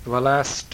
Well, last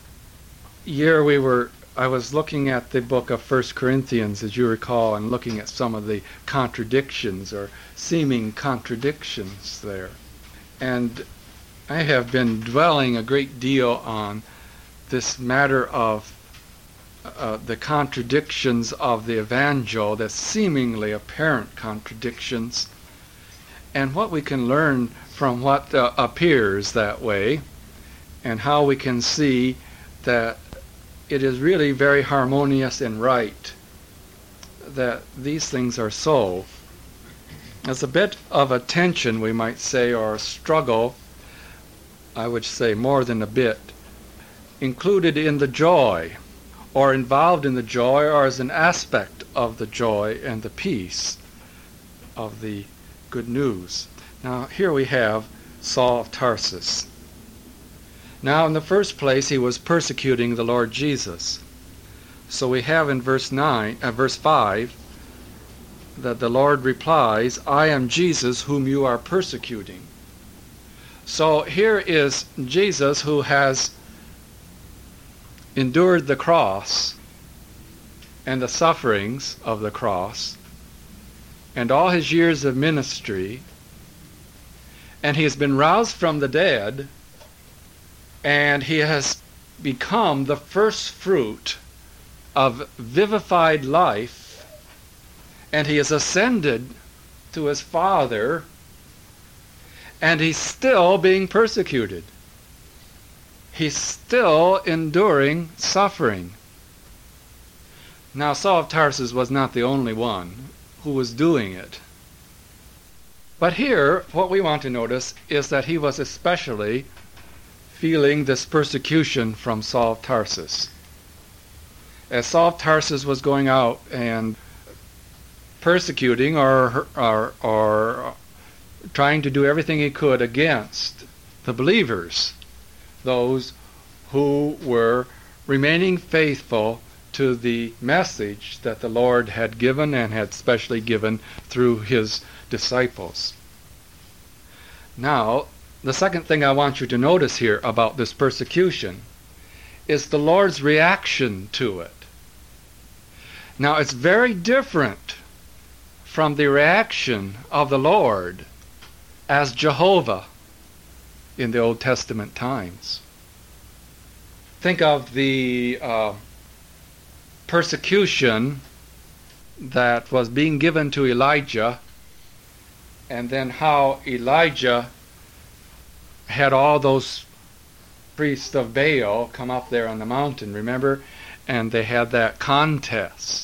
year I was looking at the book of 1 Corinthians, as you recall, and looking at some of the contradictions or seeming contradictions there. And I have been dwelling a great deal on this matter of the contradictions of the evangel, the seemingly apparent contradictions, and what we can learn from what appears that way, and how we can see that it is really very harmonious and right that these things are so. There's a bit of a tension, we might say, or a struggle, I would say more than a bit, included in the joy, or involved in the joy, or as an aspect of the joy and the peace of the good news. Now, here we have Saul of Tarsus. Now, in the first place, he was persecuting the Lord Jesus. So we have in verse 5, that the Lord replies, "I am Jesus whom you are persecuting." So here is Jesus who has endured the cross and the sufferings of the cross and all his years of ministry, and he has been roused from the dead, and he has become the first fruit of vivified life, and he has ascended to his Father, and he's still being persecuted. He's still enduring suffering. Now, Saul of Tarsus was not the only one who was doing it. But here, what we want to notice is that he was especially feeling this persecution from Saul of Tarsus. As Saul of Tarsus was going out and persecuting or trying to do everything he could against the believers, those who were remaining faithful to the message that the Lord had given and had specially given through his disciples. Now, the second thing I want you to notice here about this persecution is the Lord's reaction to it. Now, it's very different from the reaction of the Lord as Jehovah in the Old Testament times. Think of the persecution that was being given to Elijah, and then how Elijah had all those priests of Baal come up there on the mountain, remember? And they had that contest.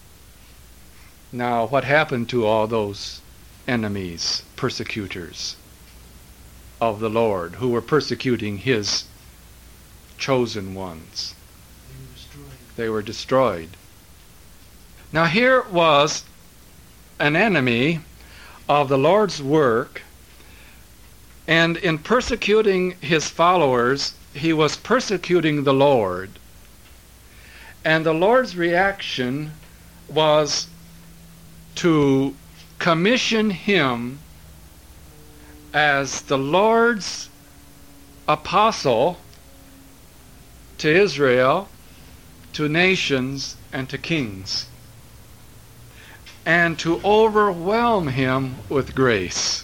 Now, what happened to all those enemies, persecutors of the Lord, who were persecuting his chosen ones? They were destroyed. Now, here was an enemy of the Lord's work, and in persecuting his followers, he was persecuting the Lord. And the Lord's reaction was to commission him as the Lord's apostle to Israel, to nations, and to kings, and to overwhelm him with grace.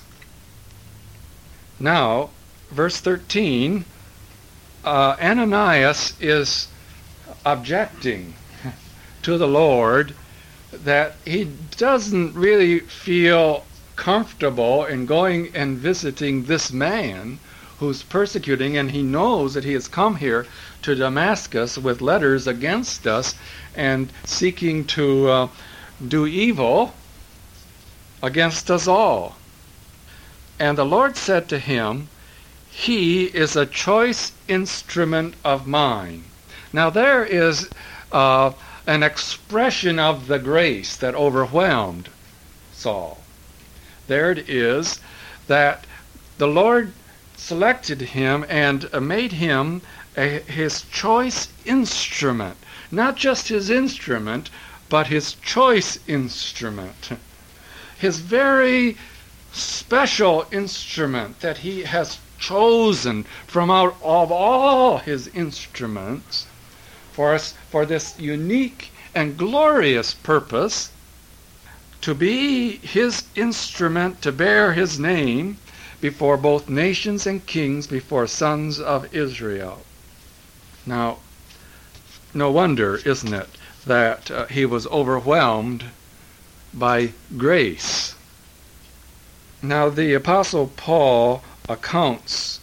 Now, verse 13, Ananias is objecting to the Lord that he doesn't really feel comfortable in going and visiting this man who's persecuting, and he knows that he has come here to Damascus with letters against us and seeking to do evil against us all. And the Lord said to him, "He is a choice instrument of mine." Now there is an expression of the grace that overwhelmed Saul. There it is that the Lord selected him and made him his choice instrument. Not just his instrument, but his choice instrument. His very special instrument that he has chosen from out of all his instruments for this unique and glorious purpose, to be his instrument to bear his name before both nations and kings, before sons of Israel. Now, no wonder, isn't it, that he was overwhelmed by grace. Now, the Apostle Paul recounts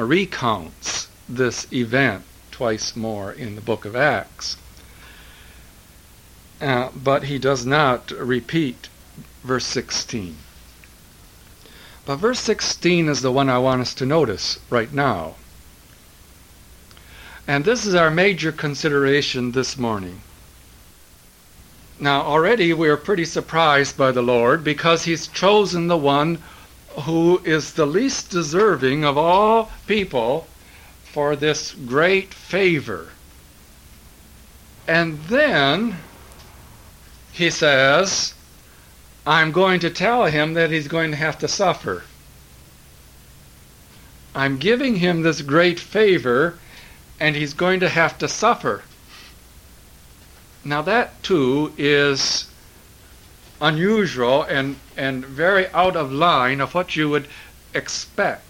this event twice more in the book of Acts. But he does not repeat verse 16. But verse 16 is the one I want us to notice right now. And this is our major consideration this morning. Now, already we are pretty surprised by the Lord because he's chosen the one who is the least deserving of all people for this great favor. And then he says, I'm going to tell him that he's going to have to suffer. I'm giving him this great favor, and he's going to have to suffer. Now that too is unusual and very out of line of what you would expect.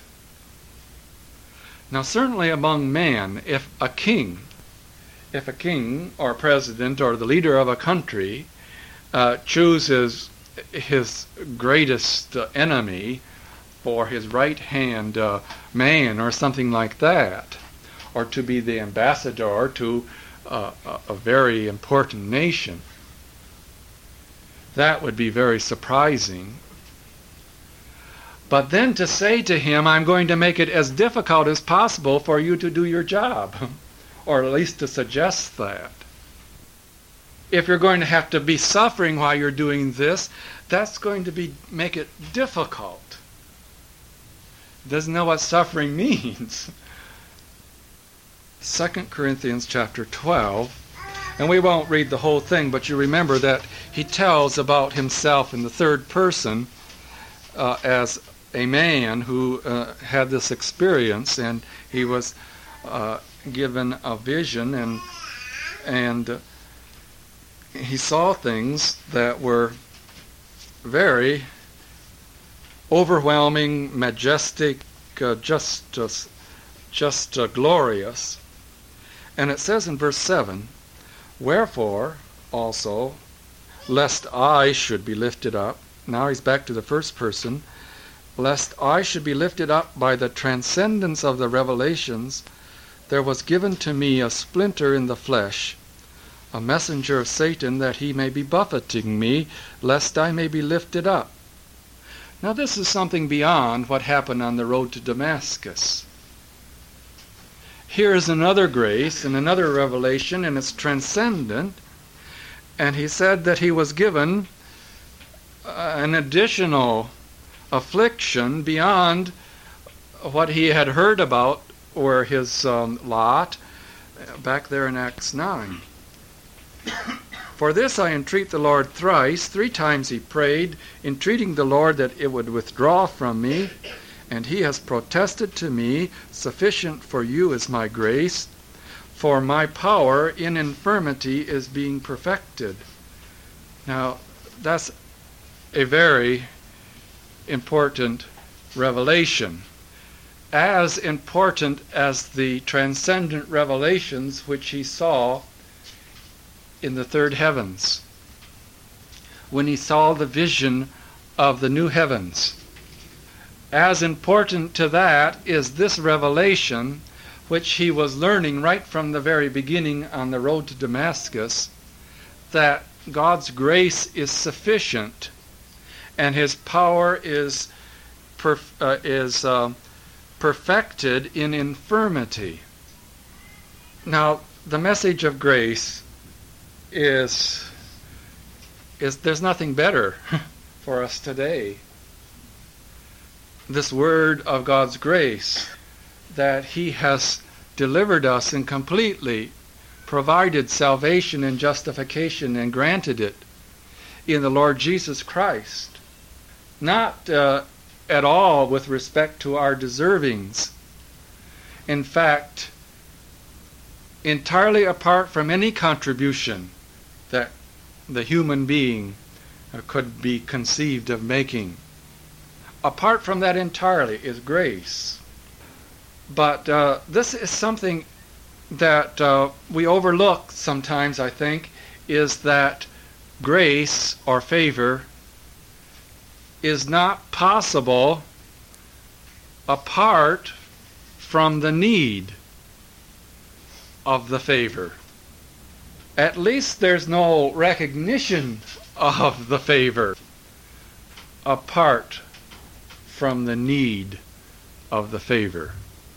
Now certainly among men, if a king or president or the leader of a country chooses his greatest enemy for his right-hand man or something like that, or to be the ambassador to a very important nation, that would be very surprising. But then to say to him, I'm going to make it as difficult as possible for you to do your job, or at least to suggest that. If you're going to have to be suffering while you're doing this, that's going to make it difficult. Doesn't know what suffering means. 2 Corinthians chapter 12, and we won't read the whole thing, but you remember that he tells about himself in the third person as a man who had this experience, and he was given a vision, and he saw things that were very overwhelming, majestic, just glorious. And it says in verse 7, wherefore also, lest I should be lifted up, now he's back to the first person, lest I should be lifted up by the transcendence of the revelations, there was given to me a splinter in the flesh, a messenger of Satan, that he may be buffeting me, lest I may be lifted up. Now this is something beyond what happened on the road to Damascus. Here is another grace and another revelation, and it's transcendent. And he said that he was given an additional affliction beyond what he had heard about, or his lot, back there in Acts 9. For this I entreat the Lord thrice. 3 times he prayed, entreating the Lord that it would withdraw from me. And he has protested to me, sufficient for you is my grace, for my power in infirmity is being perfected. Now, that's a very important revelation. As important as the transcendent revelations which he saw in the third heavens, when he saw the vision of the new heavens. As important to that is this revelation, which he was learning right from the very beginning on the road to Damascus, that God's grace is sufficient and his power is perfected in infirmity. Now, the message of grace is there's nothing better for us today. This word of God's grace, that he has delivered us and completely provided salvation and justification and granted it in the Lord Jesus Christ. Not at all with respect to our deservings. In fact, entirely apart from any contribution that the human being could be conceived of making. Apart from that entirely is grace. But this is something that we overlook sometimes, I think, is that grace or favor is not possible apart from the need of the favor. At least there's no recognition of the favor apart from the need of the favor.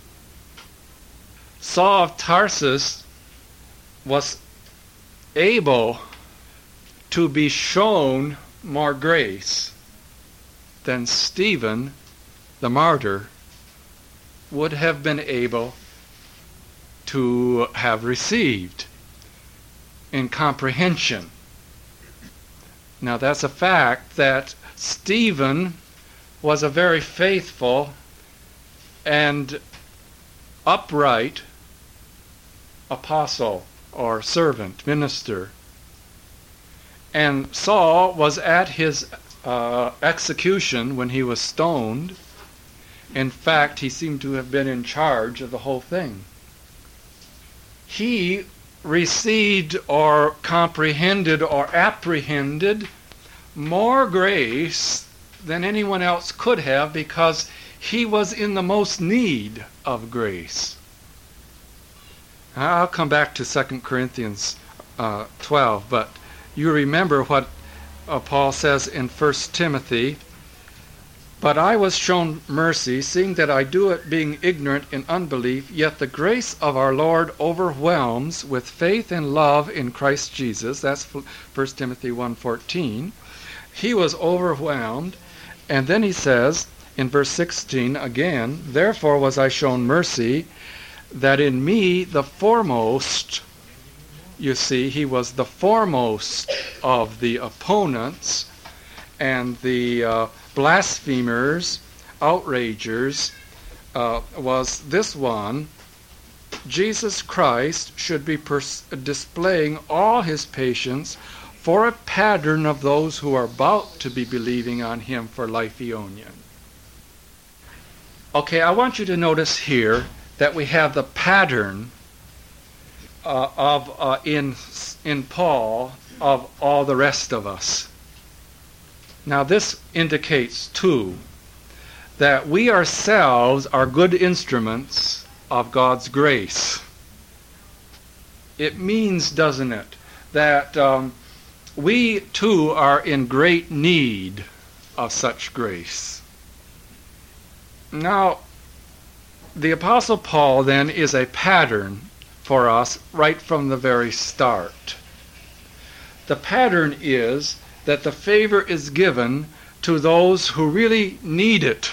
Saul of Tarsus was able to be shown more grace than Stephen, the martyr, would have been able to have received in comprehension. Now that's a fact that Stephen was a very faithful and upright apostle or servant, minister. And Saul was at his execution when he was stoned. In fact, he seemed to have been in charge of the whole thing. He received or comprehended or apprehended more grace than anyone else could have, because he was in the most need of grace. I'll come back to 2 Corinthians 12, but you remember what Paul says in 1 Timothy, "But I was shown mercy, seeing that I do it being ignorant in unbelief, yet the grace of our Lord overwhelms with faith and love in Christ Jesus." That's 1 Timothy 1:14. He was overwhelmed. And then he says in verse 16 again, "Therefore was I shown mercy, that in me the foremost," you see, he was the foremost of the opponents and the blasphemers, outragers, was this one, Jesus Christ should be displaying all his patience for a pattern of those who are about to be believing on him for life aeonian. Okay, I want you to notice here that we have the pattern in Paul of all the rest of us. Now this indicates too that we ourselves are good instruments of God's grace. It means, doesn't it, that we too are in great need of such grace. Now, the Apostle Paul then is a pattern for us right from the very start. The pattern is that the favor is given to those who really need it.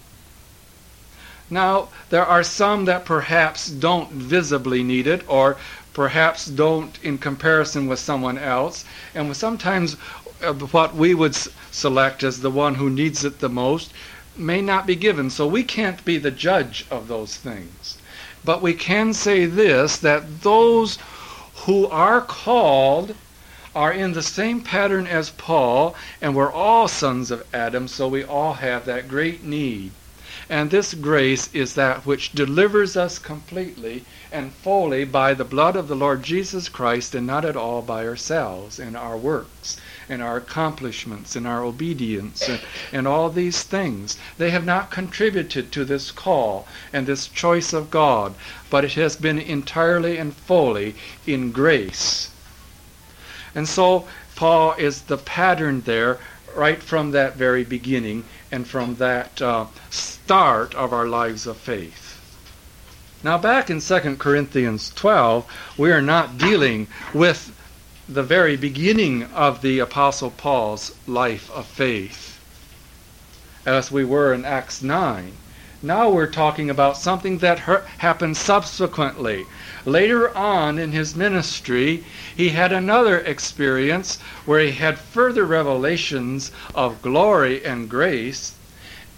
Now, there are some that perhaps don't visibly need it, or perhaps don't in comparison with someone else, and sometimes what we would select as the one who needs it the most may not be given. So we can't be the judge of those things. But we can say this, that those who are called are in the same pattern as Paul, and we're all sons of Adam, so we all have that great need. And this grace is that which delivers us completely and fully by the blood of the Lord Jesus Christ, and not at all by ourselves and our works and our accomplishments and our obedience and all these things. They have not contributed to this call and this choice of God, but it has been entirely and fully in grace. And so Paul is the pattern there right from that very beginning and from that start of our lives of faith. Now back in 2 Corinthians 12, we are not dealing with the very beginning of the Apostle Paul's life of faith, as we were in Acts 9. Now we're talking about something that happened subsequently. Later on in his ministry, he had another experience where he had further revelations of glory and grace,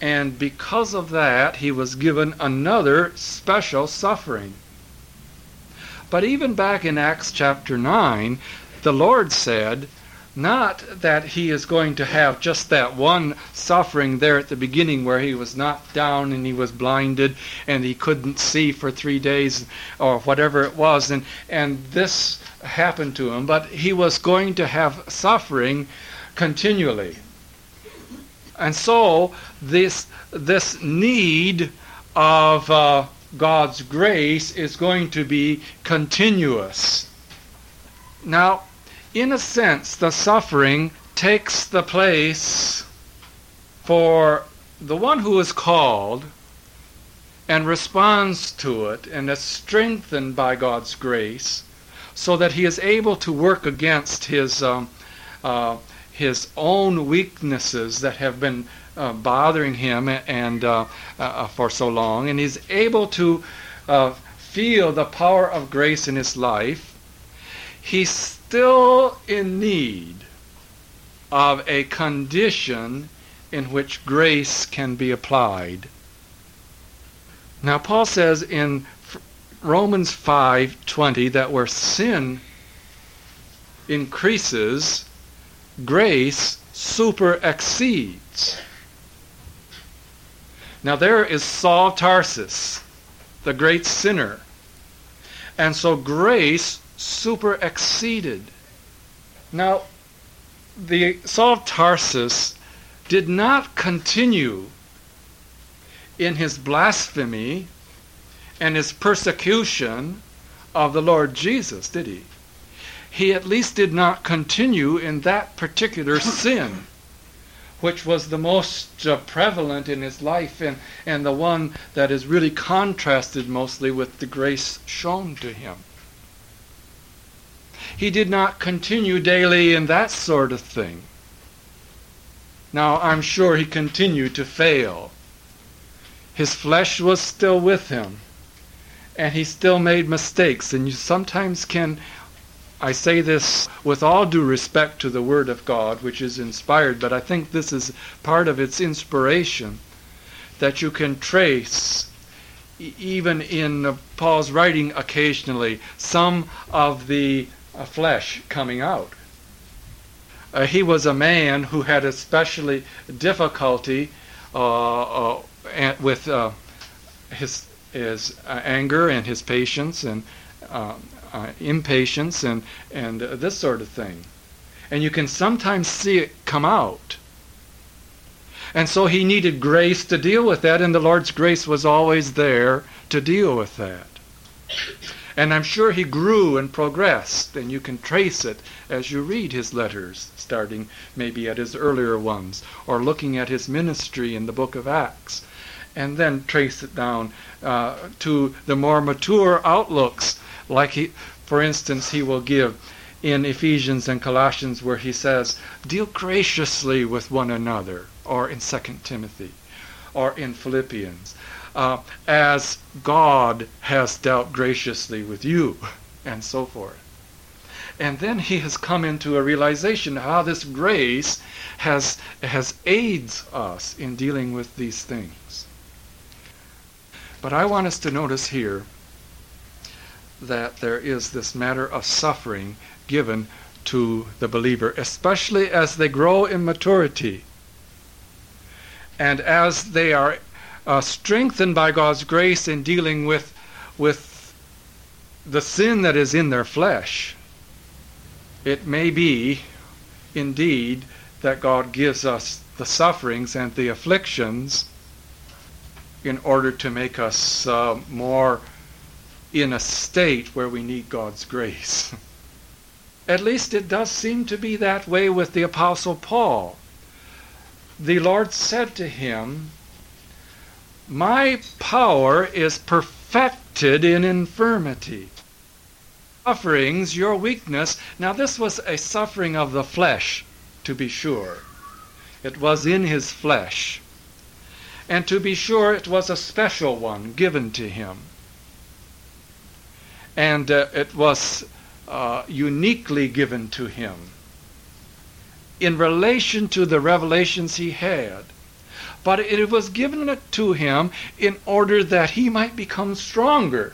And because of that, he was given another special suffering. But even back in Acts chapter 9, the Lord said, not that he is going to have just that one suffering there at the beginning where he was knocked down and he was blinded and he couldn't see for 3 days or whatever it was, and this happened to him, but he was going to have suffering continually. And so this need of God's grace is going to be continuous. Now, in a sense, the suffering takes the place for the one who is called and responds to it and is strengthened by God's grace so that he is able to work against his own weaknesses that have been bothering him and for so long, and he's able to feel the power of grace in his life. He's still in need of a condition in which grace can be applied. Now, Paul says in Romans 5:20 that where sin increases, grace super exceeds. Now there is Saul of Tarsus, the great sinner. And so grace super exceeded. Now, the Saul of Tarsus did not continue in his blasphemy and his persecution of the Lord Jesus, did he? He at least did not continue in that particular sin, which was the most prevalent in his life and the one that is really contrasted mostly with the grace shown to him. He did not continue daily in that sort of thing. Now, I'm sure he continued to fail. His flesh was still with him, and he still made mistakes. And you sometimes can, I say this with all due respect to the Word of God, which is inspired, but I think this is part of its inspiration, that you can trace, even in Paul's writing occasionally, some of the flesh coming out. He was a man who had especially difficulty with his anger and his patience and impatience and this sort of thing. And you can sometimes see it come out. And so he needed grace to deal with that, and the Lord's grace was always there to deal with that. And I'm sure he grew and progressed, and you can trace it as you read his letters, starting maybe at his earlier ones, or looking at his ministry in the book of Acts, and then trace it down to the more mature outlooks, like for instance, he will give in Ephesians and Colossians where he says, deal graciously with one another, or in 2 Timothy, or in Philippians, as God has dealt graciously with you, and so forth. And then he has come into a realization how this grace has aids us in dealing with these things. But I want us to notice here that there is this matter of suffering given to the believer, especially as they grow in maturity and as they are strengthened by God's grace in dealing with the sin that is in their flesh. It may be, indeed, that God gives us the sufferings and the afflictions in order to make us more in a state where we need God's grace. At least it does seem to be that way with the Apostle Paul. The Lord said to him, my power is perfected in infirmity. Sufferings, your weakness. Now this was a suffering of the flesh, to be sure. It was in his flesh. And to be sure, it was a special one given to him. And it was uniquely given to him in relation to the revelations he had. but it was given to him in order that he might become stronger.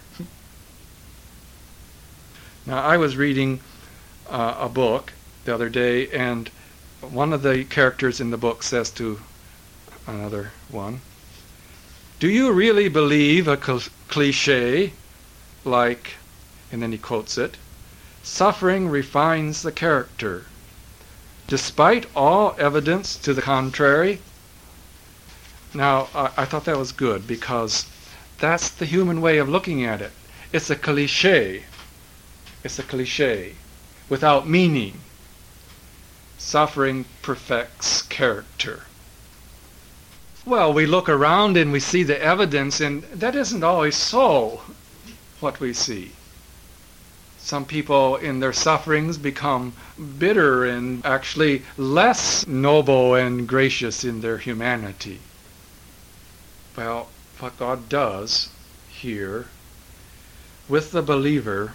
Now, I was reading a book the other day, and one of the characters in the book says to another one, "Do you really believe a cliche like," and then he quotes it, "suffering refines the character, despite all evidence to the contrary?" Now, I thought that was good, because that's the human way of looking at it. It's a cliche. It's a cliche without meaning. Suffering perfects character. Well, we look around and we see the evidence, and that isn't always so, what we see. Some people in their sufferings become bitter and actually less noble and gracious in their humanity. Well, what God does here with the believer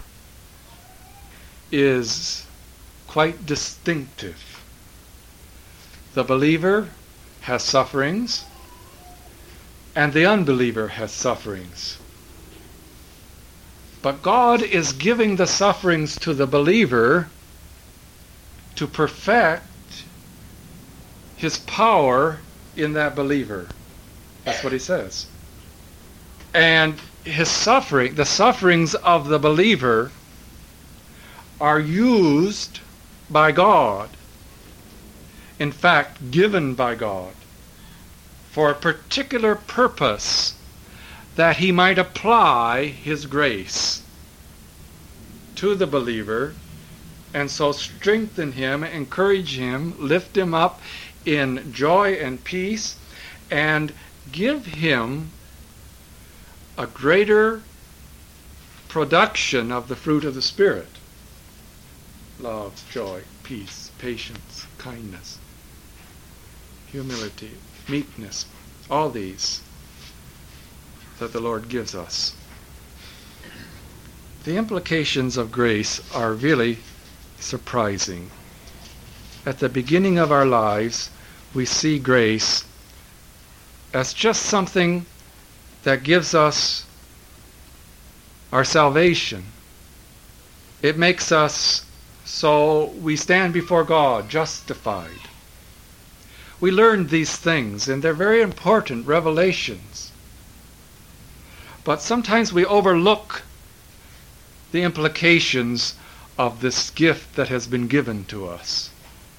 is quite distinctive. The believer has sufferings, and the unbeliever has sufferings. But God is giving the sufferings to the believer to perfect his power in that believer. That's what he says. And his suffering, the sufferings of the believer, are used by God, in fact, given by God, for a particular purpose, that he might apply his grace to the believer, and so strengthen him, encourage him, lift him up in joy and peace, and give him a greater production of the fruit of the Spirit: love, joy, peace, patience, kindness, humility, meekness, all these that the Lord gives us. The implications of grace are really surprising. At the beginning of our lives, we see grace as just something that gives us our salvation. It makes us so we stand before God justified. We learn these things, and they're very important revelations. But sometimes we overlook the implications of this gift that has been given to us.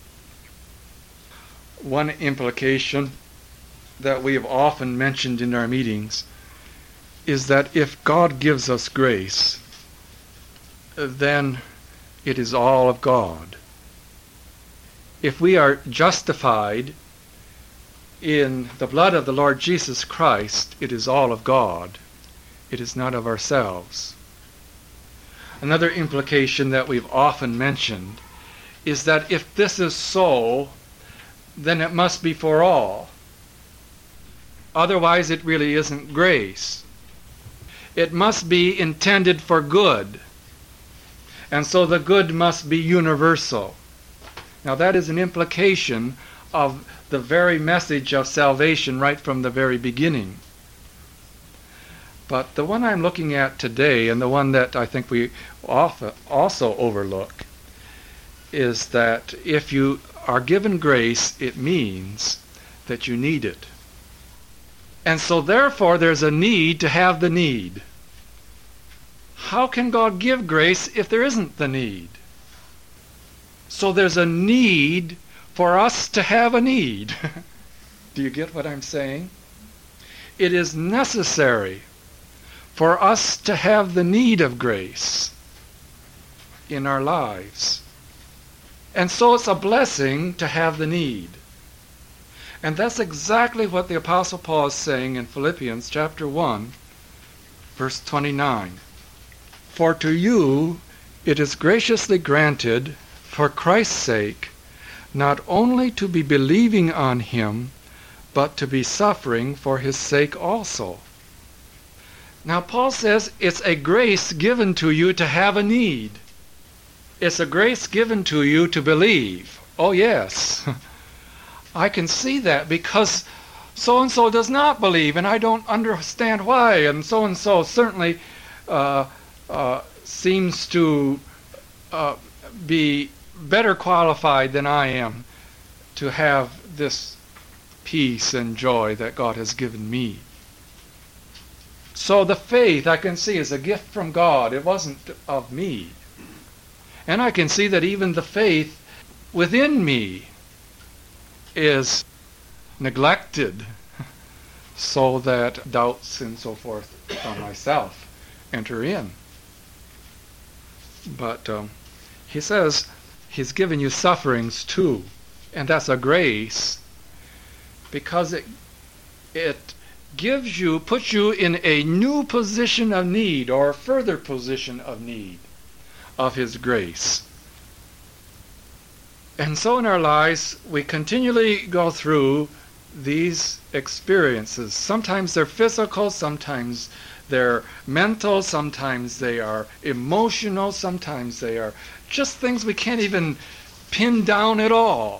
One implication that we have often mentioned in our meetings is that if God gives us grace, then it is all of God. If we are justified in the blood of the Lord Jesus Christ, it is all of God. It is not of ourselves. Another implication that we've often mentioned is that if this is so, then it must be for all. Otherwise, it really isn't grace. It must be intended for good. And so the good must be universal. Now, that is an implication of the very message of salvation right from the very beginning. But the one I'm looking at today, and the one that I think we often also overlook, is that if you are given grace, it means that you need it. And so therefore there's a need to have the need. How can God give grace if there isn't the need? So there's a need for us to have a need. Do you get what I'm saying? It is necessary for us to have the need of grace in our lives. And so it's a blessing to have the need. And that's exactly what the Apostle Paul is saying in Philippians chapter 1, verse 29. For to you it is graciously granted, for Christ's sake, not only to be believing on him, but to be suffering for his sake also. Now Paul says it's a grace given to you to have a need. It's a grace given to you to believe. Oh yes, I can see that, because so-and-so does not believe, and I don't understand why, and so-and-so certainly seems to be better qualified than I am to have this peace and joy that God has given me. So the faith, I can see, is a gift from God. It wasn't of me. And I can see that even the faith within me is neglected, so that doubts and so forth on myself enter in. But he says he's given you sufferings too, and that's a grace, because it gives you, puts you in a new position of need, or a further position of need of his grace. And so in our lives, we continually go through these experiences. Sometimes they're physical, sometimes they're mental, sometimes they are emotional, sometimes they are just things we can't even pin down at all.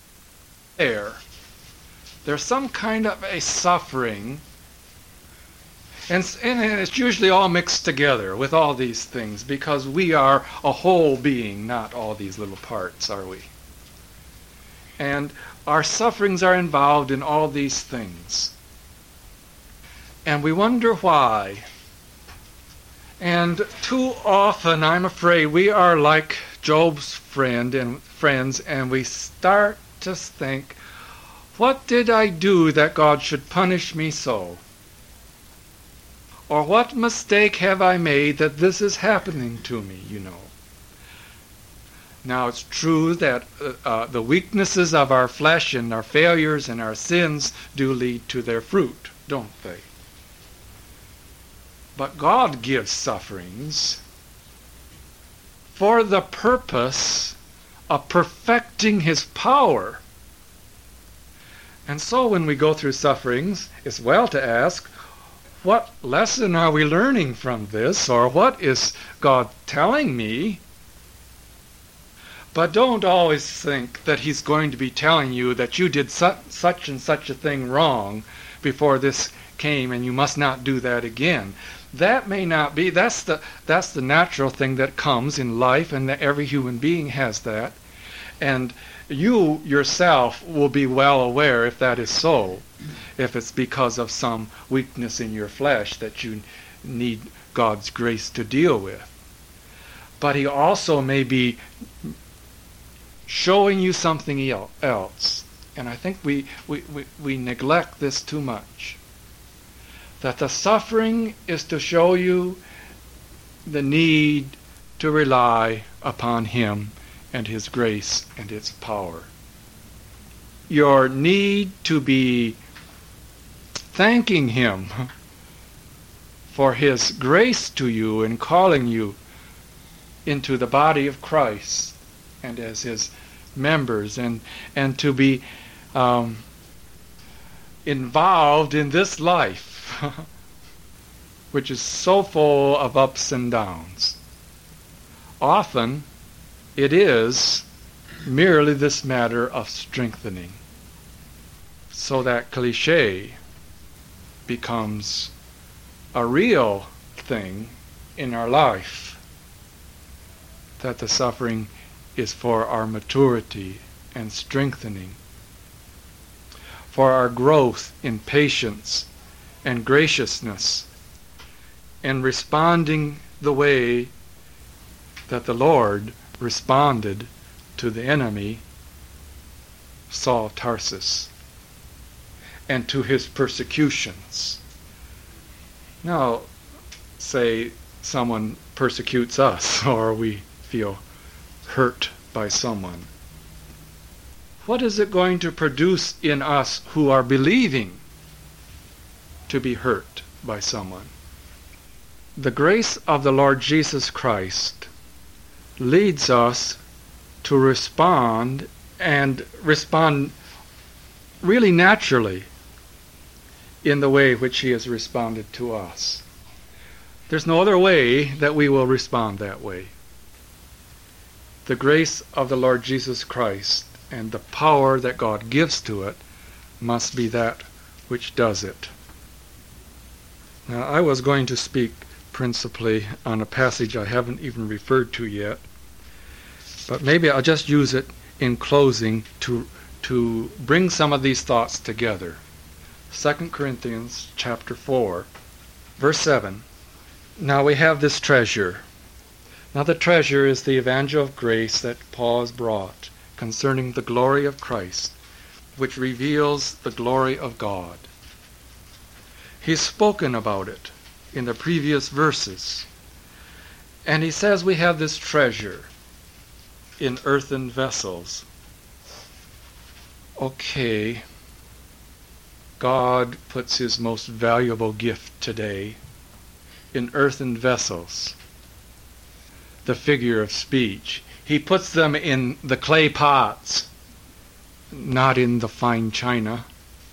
There's some kind of a suffering, and it's usually all mixed together with all these things, because we are a whole being, not all these little parts, are we? And our sufferings are involved in all these things. And we wonder why. And too often, I'm afraid, we are like Job's friends, and we start to think, what did I do that God should punish me so? Or what mistake have I made that this is happening to me, Now, it's true that the weaknesses of our flesh and our failures and our sins do lead to their fruit, don't they? But God gives sufferings for the purpose of perfecting his power. And so when we go through sufferings, it's well to ask, what lesson are we learning from this? Or what is God telling me? But don't always think that he's going to be telling you that you did such and such a thing wrong before this came, and you must not do that again. That may not be. That's the natural thing that comes in life, and that every human being has that. And you yourself will be well aware if that is so, if it's because of some weakness in your flesh that you need God's grace to deal with. But he also may be showing you something else. And I think we neglect this too much. That the suffering is to show you the need to rely upon him and his grace and its power. Your need to be thanking him for his grace to you in calling you into the body of Christ and as his members, and to be involved in this life which is so full of ups and downs. Often it is merely this matter of strengthening, so that cliche becomes a real thing in our life, that the suffering is for our maturity and strengthening, for our growth in patience and graciousness, and responding the way that the Lord responded to the enemy, Saul of Tarsus, and to his persecutions. Now, say someone persecutes us, or we feel hurt by someone. What is it going to produce in us who are believing to be hurt by someone? The grace of the Lord Jesus Christ leads us to respond, and respond really naturally in the way which he has responded to us. There's no other way that we will respond that way. The grace of the Lord Jesus Christ and the power that God gives to it must be that which does it. Now, I was going to speak principally on a passage I haven't even referred to yet, but maybe I'll just use it in closing to bring some of these thoughts together. 2 Corinthians chapter 4, verse 7. Now we have this treasure. Now the treasure is the evangel of grace that Paul has brought concerning the glory of Christ, which reveals the glory of God. He's spoken about it in the previous verses. And he says we have this treasure in earthen vessels. Okay, God puts his most valuable gift today in earthen vessels, the figure of speech. He puts them in the clay pots, not in the fine china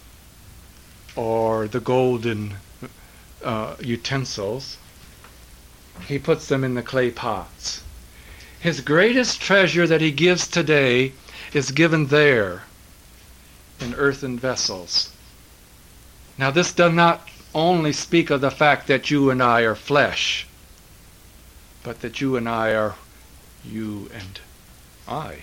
or the golden utensils. He puts them in the clay pots. His greatest treasure that he gives today is given there in earthen vessels. Now this does not only speak of the fact that you and I are flesh, but that you and I are you and I.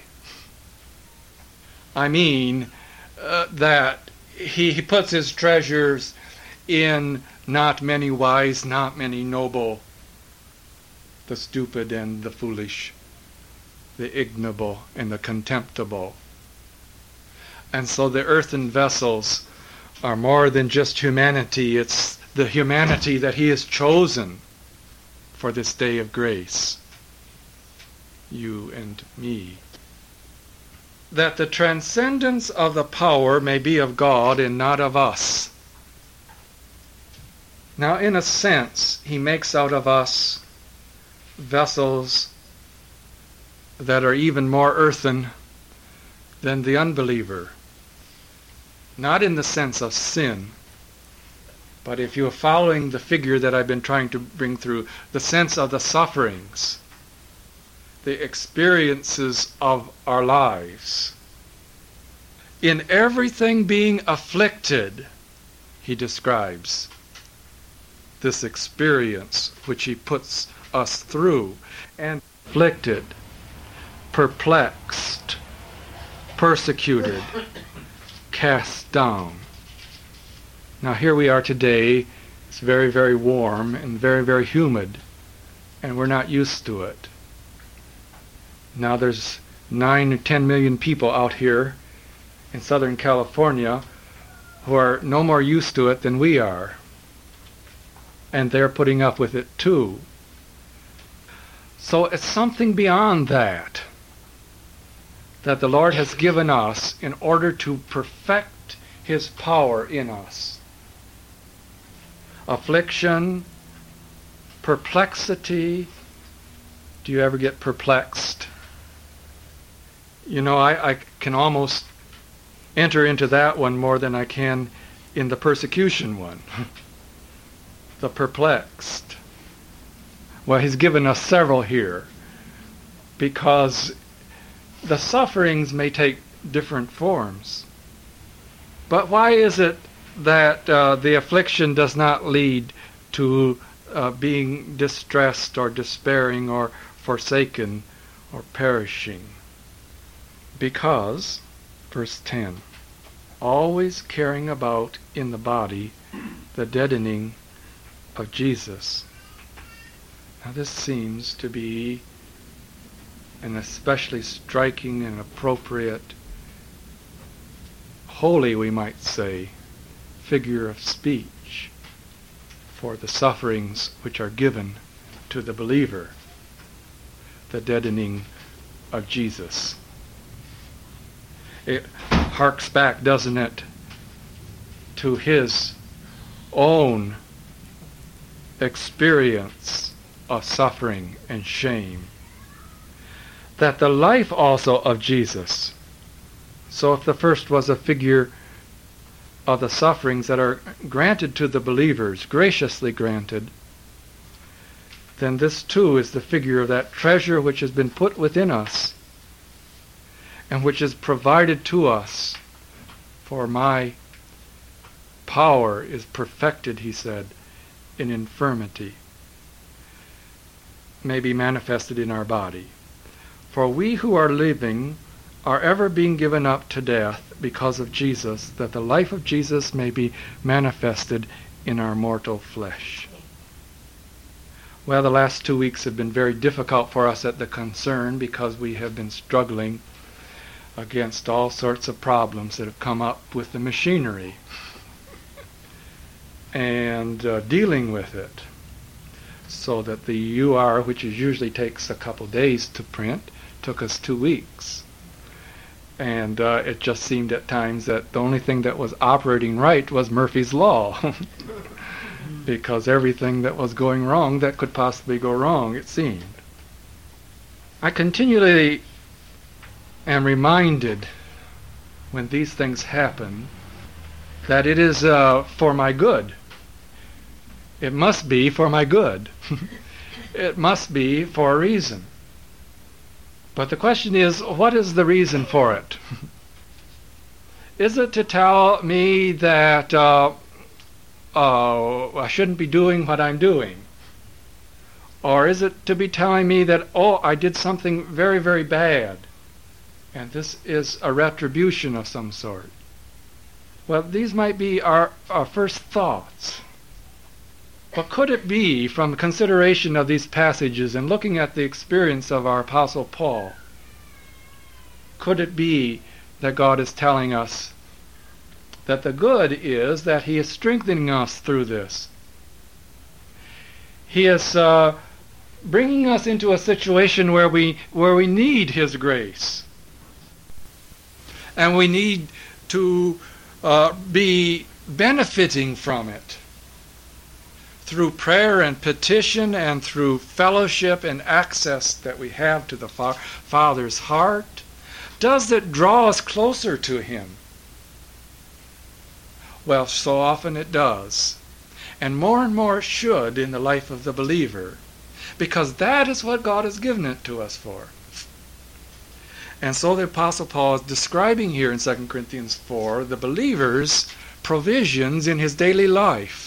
I mean that he puts his treasures in not many wise, not many noble, the stupid and the foolish, the ignoble and the contemptible. And so the earthen vessels are more than just humanity. It's the humanity that he has chosen for this day of grace. You and me. That the transcendence of the power may be of God and not of us. Now, in a sense, he makes out of us vessels that are even more earthen than the unbeliever. Not in the sense of sin, but if you are following the figure that I've been trying to bring through, the sense of the sufferings, the experiences of our lives. In everything being afflicted, he describes this experience which he puts us through, and afflicted, perplexed, persecuted, cast down. Now here we are today. It's very, very warm and very, very humid, and we're not used to it. Now there's 9 or 10 million people out here in Southern California who are no more used to it than we are, and they're putting up with it too. So it's something beyond that the Lord has given us in order to perfect his power in us. Affliction, perplexity. Do you ever get perplexed? You know, I can almost enter into that one more than I can in the persecution one. The perplexed. Well, he's given us several here because the sufferings may take different forms. But why is it that the affliction does not lead to being distressed or despairing or forsaken or perishing? Because, verse 10, always carrying about in the body the deadening of Jesus. Now this seems to be an especially striking and appropriate, holy, we might say, figure of speech for the sufferings which are given to the believer, the deadening of Jesus. It harks back, doesn't it, to his own experience of suffering and shame. That the life also of Jesus, so if the first was a figure of the sufferings that are granted to the believers, graciously granted, then this too is the figure of that treasure which has been put within us and which is provided to us for my power is perfected, he said, in infirmity, may be manifested in our body. For we who are living are ever being given up to death because of Jesus, that the life of Jesus may be manifested in our mortal flesh. Well, the last 2 weeks have been very difficult for us at the Concern because we have been struggling against all sorts of problems that have come up with the machinery and dealing with it. So that the UR, which usually takes a couple days to print, took us 2 weeks. And it just seemed at times that the only thing that was operating right was Murphy's Law. Because everything that was going wrong that could possibly go wrong, it seemed. I continually am reminded when these things happen that it is for my good. It must be for my good. It must be for a reason. But the question is, what is the reason for it? Is it to tell me that I shouldn't be doing what I'm doing? Or is it to be telling me that, I did something very, very bad, and this is a retribution of some sort? Well, these might be our first thoughts. But could it be, from consideration of these passages and looking at the experience of our Apostle Paul, could it be that God is telling us that the good is that he is strengthening us through this? He is bringing us into a situation where we need his grace. And we need to be benefiting from it through prayer and petition and through fellowship and access that we have to the Father's heart. Does it draw us closer to him? Well, so often it does. And more it should in the life of the believer, because that is what God has given it to us for. And so the Apostle Paul is describing here in 2 Corinthians 4 the believer's provisions in his daily life.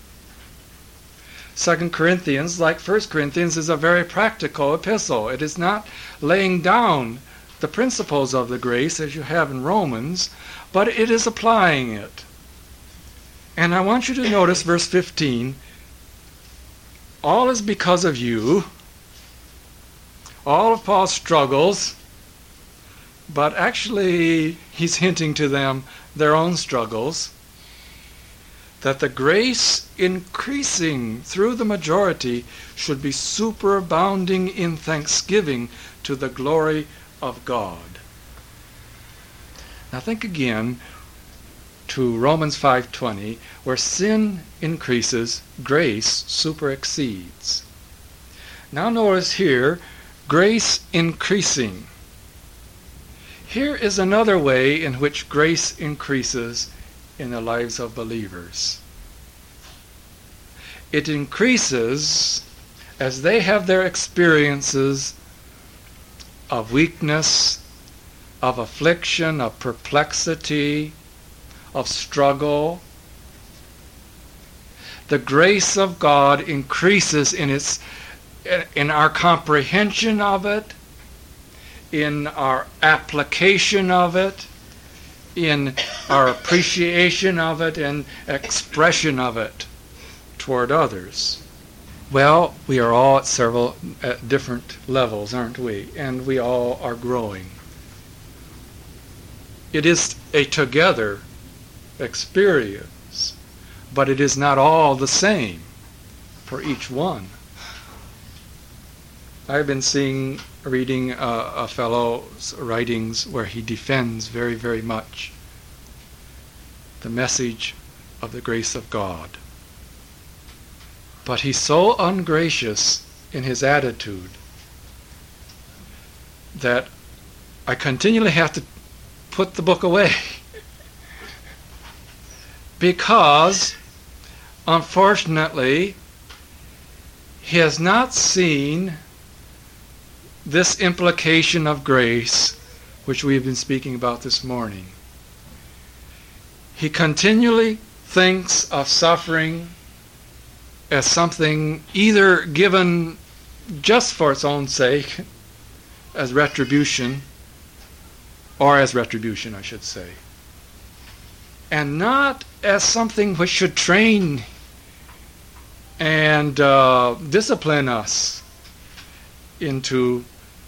2 Corinthians, like 1 Corinthians, is a very practical epistle. It is not laying down the principles of the grace as you have in Romans, but it is applying it. And I want you to notice verse 15. All is because of you. All of Paul's struggles, but actually he's hinting to them their own struggles, that the grace increasing through the majority should be superabounding in thanksgiving to the glory of God. Now think again to Romans 5:20, where sin increases, grace superexceeds. Now notice here, grace increasing. Here is another way in which grace increases in the lives of believers. It increases as they have their experiences of weakness, of affliction, of perplexity, of struggle. The grace of God increases in our comprehension of it, in our application of it, in our appreciation of it and expression of it toward others. Well, we are all at different levels, aren't we? And we all are growing. It is a together experience, but it is not all the same for each one. I've been reading a fellow's writings where he defends very, very much the message of the grace of God. But he's so ungracious in his attitude that I continually have to put the book away. Because, unfortunately, he has not seen this implication of grace which we have been speaking about this morning. He continually thinks of suffering as something either given just for its own sake, as retribution, or as retribution, I should say, and not as something which should train and discipline us into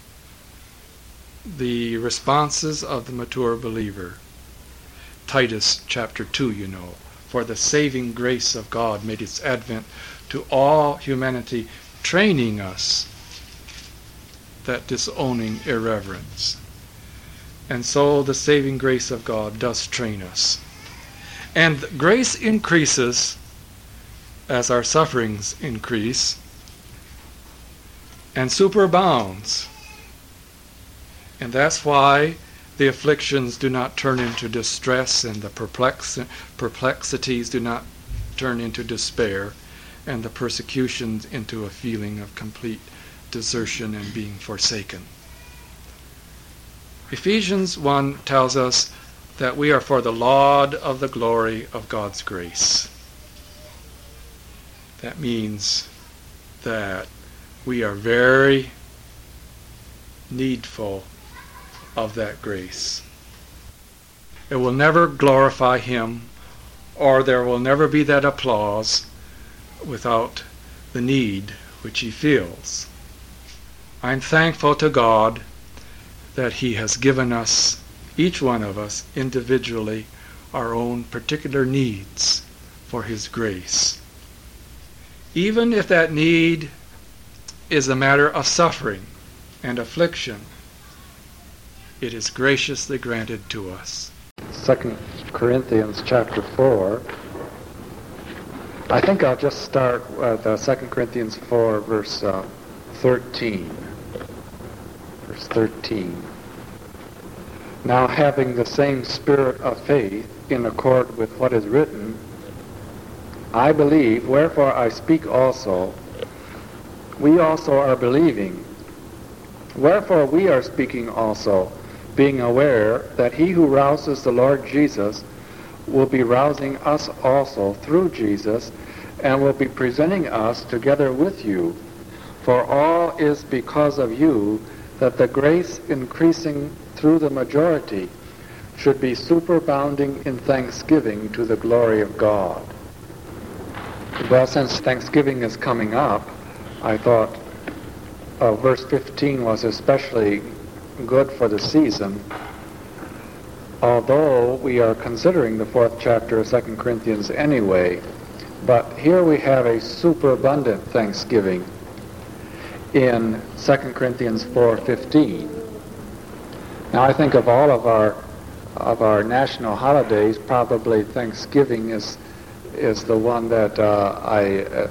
the responses of the mature believer. Titus chapter 2, you know, for the saving grace of God made its advent to all humanity, training us that disowning irreverence. And so the saving grace of God does train us. And grace increases as our sufferings increase, and superabounds. And that's why the afflictions do not turn into distress, and the perplexities do not turn into despair, and the persecutions into a feeling of complete desertion and being forsaken. Ephesians 1 tells us that we are for the laud of the glory of God's grace. That means that we are very needful of that grace. It will never glorify Him, or there will never be that applause without the need which He feels. I'm thankful to God that He has given us, each one of us individually, our own particular needs for His grace. Even if that need is a matter of suffering and affliction, it is graciously granted to us. 2 Corinthians chapter 4. I think I'll just start with 2 Corinthians 4, verse 13. Verse 13. Now having the same spirit of faith in accord with what is written, I believe, wherefore I speak also. We also are believing. Wherefore we are speaking also, being aware that he who rouses the Lord Jesus will be rousing us also through Jesus, and will be presenting us together with you. For all is because of you, that the grace increasing through the majority should be superabounding in thanksgiving to the glory of God. Well, since Thanksgiving is coming up, I thought verse 15 was especially good for the season. Although we are considering the 4th chapter of 2 Corinthians anyway, but here we have a superabundant thanksgiving in 2 Corinthians 4:15. Now I think of all of our national holidays, probably Thanksgiving is the one that I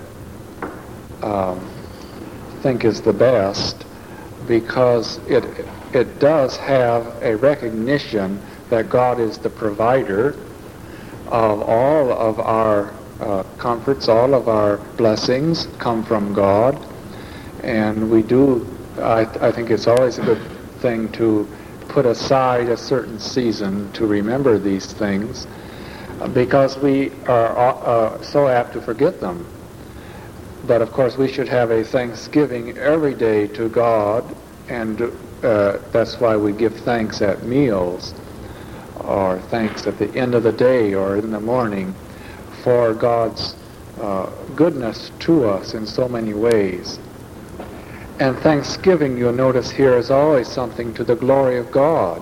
think is the best, because it does have a recognition that God is the provider of all of our comforts. All of our blessings come from God, and we do, I think it's always a good thing to put aside a certain season to remember these things, because we are so apt to forget them. But of course we should have a thanksgiving every day to God, and that's why we give thanks at meals, or thanks at the end of the day or in the morning, for God's goodness to us in so many ways. And thanksgiving, you'll notice here, is always something to the glory of God.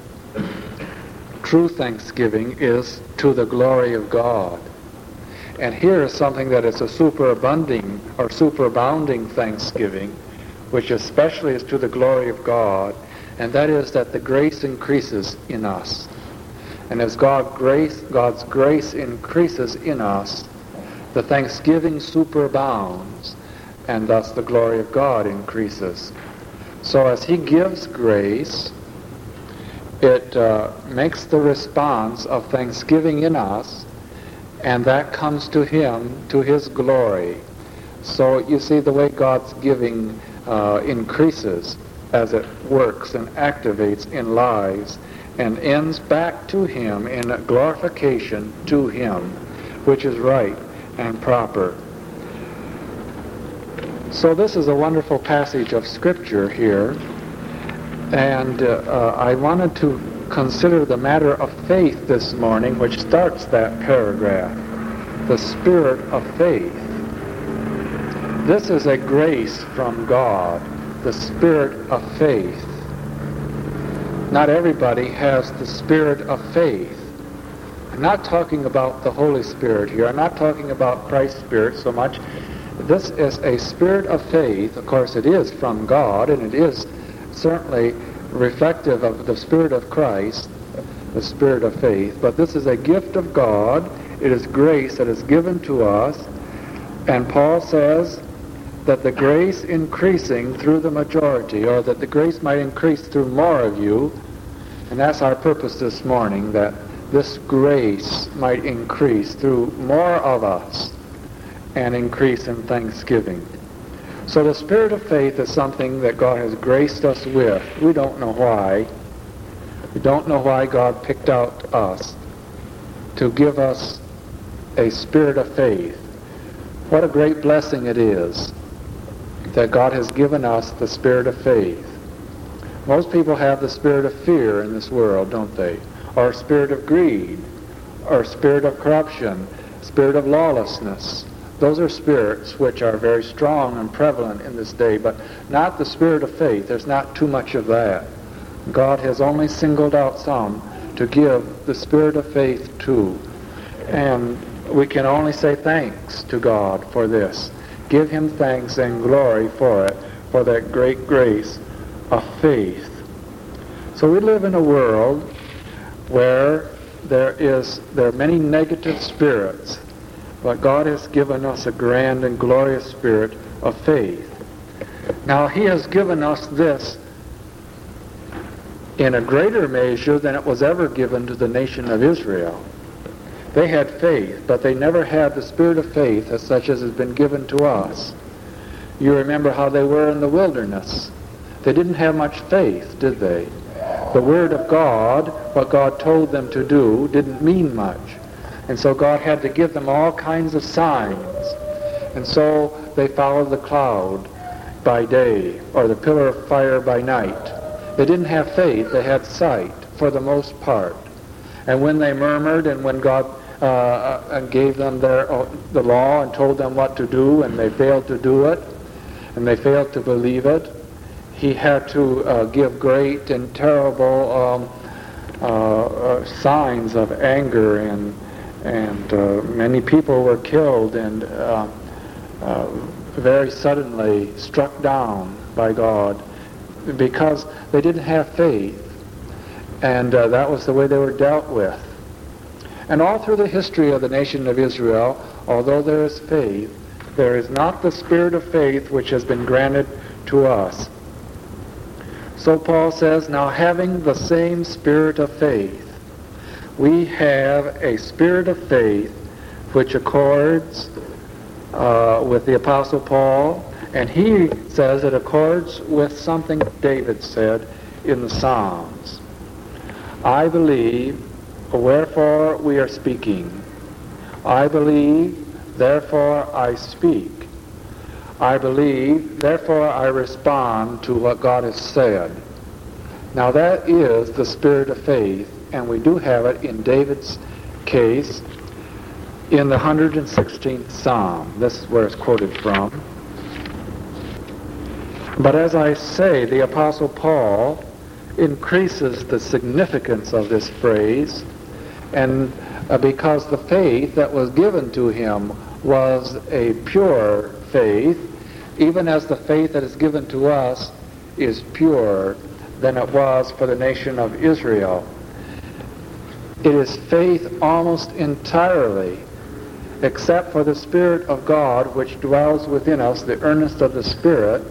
True thanksgiving is to the glory of God. And here is something that is a superabounding thanksgiving, which especially is to the glory of God, and that is that the grace increases in us. And as God's grace increases in us, the thanksgiving superabounds, and thus the glory of God increases. So as He gives grace, it makes the response of thanksgiving in us, and that comes to Him, to His glory. So you see the way God's giving increases as it works and activates in lives, and ends back to Him in glorification to Him, which is right and proper. So this is a wonderful passage of Scripture here, and I wanted to consider the matter of faith this morning, which starts that paragraph, the spirit of faith. This is a grace from God, the spirit of faith. Not everybody has the spirit of faith. I'm not talking about the Holy Spirit here. I'm not talking about Christ's Spirit so much. This is a spirit of faith. Of course, it is from God, and it is certainly reflective of the Spirit of Christ, the spirit of faith. But this is a gift of God. It is grace that is given to us. And Paul says that the grace increasing through the majority, or that the grace might increase through more of you. And that's our purpose this morning, that this grace might increase through more of us and increase in thanksgiving. So the spirit of faith is something that God has graced us with. We don't know why. We don't know why God picked out us to give us a spirit of faith. What a great blessing it is that God has given us the spirit of faith. Most people have the spirit of fear in this world, don't they? Or a spirit of greed, or a spirit of corruption, spirit of lawlessness. Those are spirits which are very strong and prevalent in this day, but not the spirit of faith. There's not too much of that. God has only singled out some to give the spirit of faith to. And we can only say thanks to God for this. Give Him thanks and glory for it, for that great grace of faith. So we live in a world where there are many negative spirits, but God has given us a grand and glorious spirit of faith. Now, He has given us this in a greater measure than it was ever given to the nation of Israel. They had faith, but they never had the spirit of faith as such as has been given to us. You remember how they were in the wilderness. They didn't have much faith, did they? The Word of God, what God told them to do, didn't mean much. And so God had to give them all kinds of signs. And so they followed the cloud by day, or the pillar of fire by night. They didn't have faith, they had sight, for the most part. And when they murmured, and when God gave them the law and told them what to do, and they failed to do it, and they failed to believe it, He had to give great and terrible signs of anger, and many people were killed and very suddenly struck down by God because they didn't have faith, and that was the way they were dealt with. And all through the history of the nation of Israel, although there is faith, there is not the spirit of faith which has been granted to us. So Paul says, now having the same spirit of faith, we have a spirit of faith which accords with the Apostle Paul, and he says it accords with something David said in the Psalms. I believe, wherefore we are speaking. I believe, therefore I speak. I believe, therefore I respond to what God has said. Now that is the spirit of faith, and we do have it in David's case in the 116th Psalm. This is where it's quoted from. But as I say, the Apostle Paul increases the significance of this phrase, and because the faith that was given to him was a pure faith, even as the faith that is given to us is purer than it was for the nation of Israel. It is faith almost entirely, except for the Spirit of God which dwells within us, the earnest of the Spirit.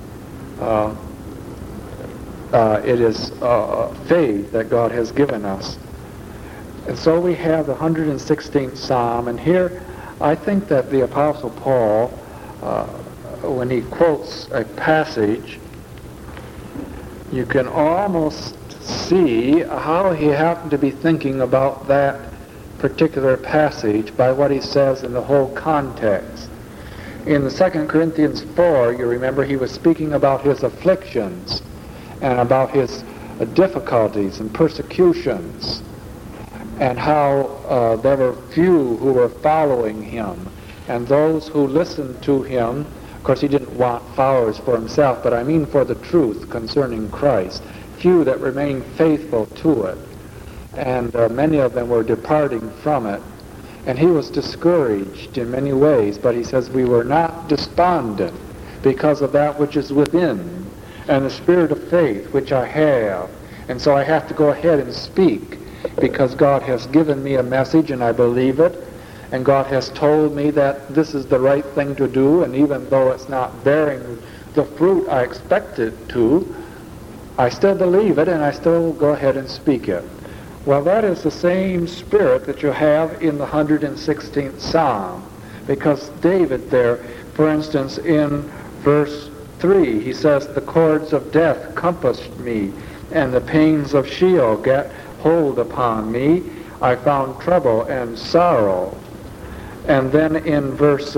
It is faith that God has given us. And so we have the 116th Psalm, and here I think that the Apostle Paul, when he quotes a passage, you can almost see how he happened to be thinking about that particular passage by what he says in the whole context. In the 2 Corinthians 4, you remember he was speaking about his afflictions and about his difficulties and persecutions, and how there were few who were following him, and those who listened to him. Of course, he didn't want followers for himself, but I mean for the truth concerning Christ. Few that remained faithful to it, and many of them were departing from it. And he was discouraged in many ways, but he says, we were not despondent because of that which is within, and the spirit of faith which I have. And so I have to go ahead and speak, because God has given me a message and I believe it, and God has told me that this is the right thing to do, and even though it's not bearing the fruit I expect it to, I still believe it and I still go ahead and speak it. Well, that is the same spirit that you have in the 116th Psalm, because David there, for instance, in verse 3, he says, the cords of death compassed me, and the pains of Sheol get hold upon me. I found trouble and sorrow. And then in verse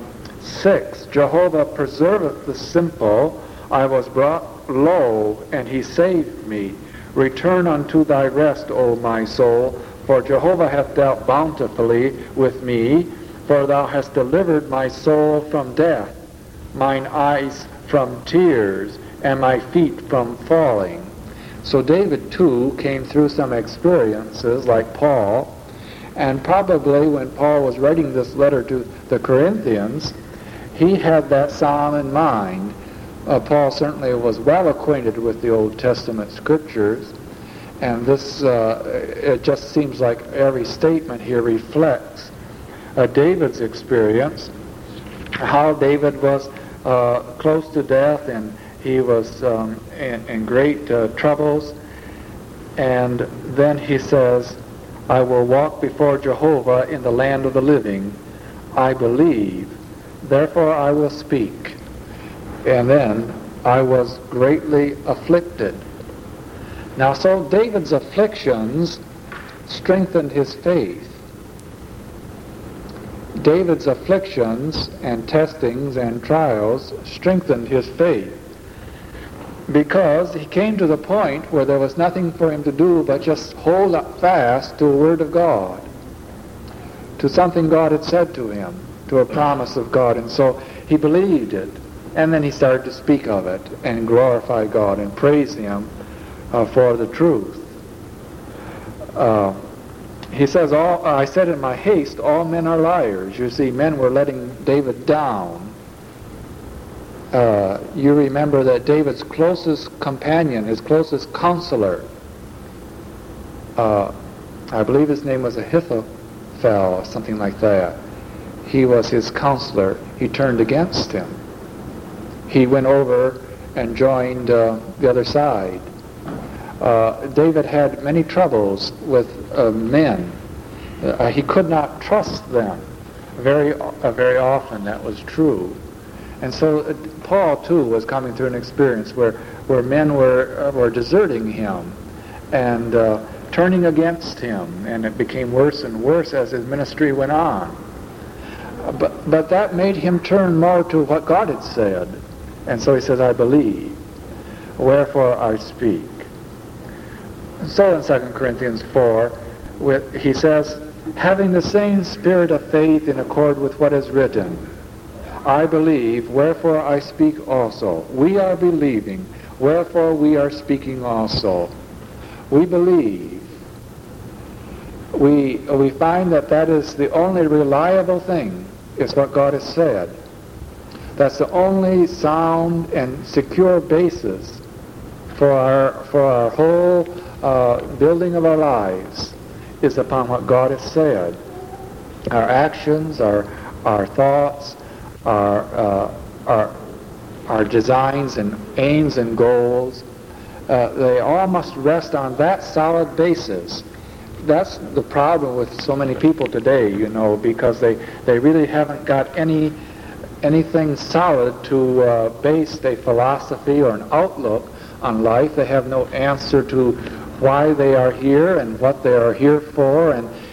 6, Jehovah preserveth the simple. I was brought low, and he saved me. Return unto thy rest, O my soul, for Jehovah hath dealt bountifully with me, for thou hast delivered my soul from death, mine eyes from tears, and my feet from falling. So David, too, came through some experiences like Paul, and probably when Paul was writing this letter to the Corinthians, he had that psalm in mind. Paul certainly was well acquainted with the Old Testament scriptures, and this, it just seems like every statement here reflects David's experience, how David was close to death, and he was in great troubles. And then he says, I will walk before Jehovah in the land of the living. I believe, therefore I will speak. And then I was greatly afflicted. Now, so David's afflictions strengthened his faith. David's afflictions and testings and trials strengthened his faith, because he came to the point where there was nothing for him to do but just hold up fast to a word of God, to something God had said to him, to a promise of God. And so he believed it, and then he started to speak of it and glorify God and praise him for the truth. He says, I said in my haste, all men are liars. You see, men were letting David down. You remember that David's closest companion, his closest counselor, I believe his name was Ahithophel or something like that. He was his counselor. He turned against him. He went over and joined the other side. David had many troubles with men. He could not trust them. Very often that was true. And so Paul, too, was coming through an experience where men were deserting him and turning against him, and it became worse and worse as his ministry went on. But that made him turn more to what God had said. And so he says, I believe, wherefore I speak. And so in 2 Corinthians 4, he says, having the same spirit of faith in accord with what is written, I believe, wherefore I speak also. We are believing, wherefore we are speaking also. We believe. We find that is the only reliable thing, is what God has said. That's the only sound and secure basis for our whole building of our lives, is upon what God has said. Our actions, our thoughts, our designs and aims and goals, they all must rest on that solid basis. That's the problem with so many people today, because they really haven't got anything solid to base a philosophy or an outlook on life. They have no answer to why they are here and what they are here for, and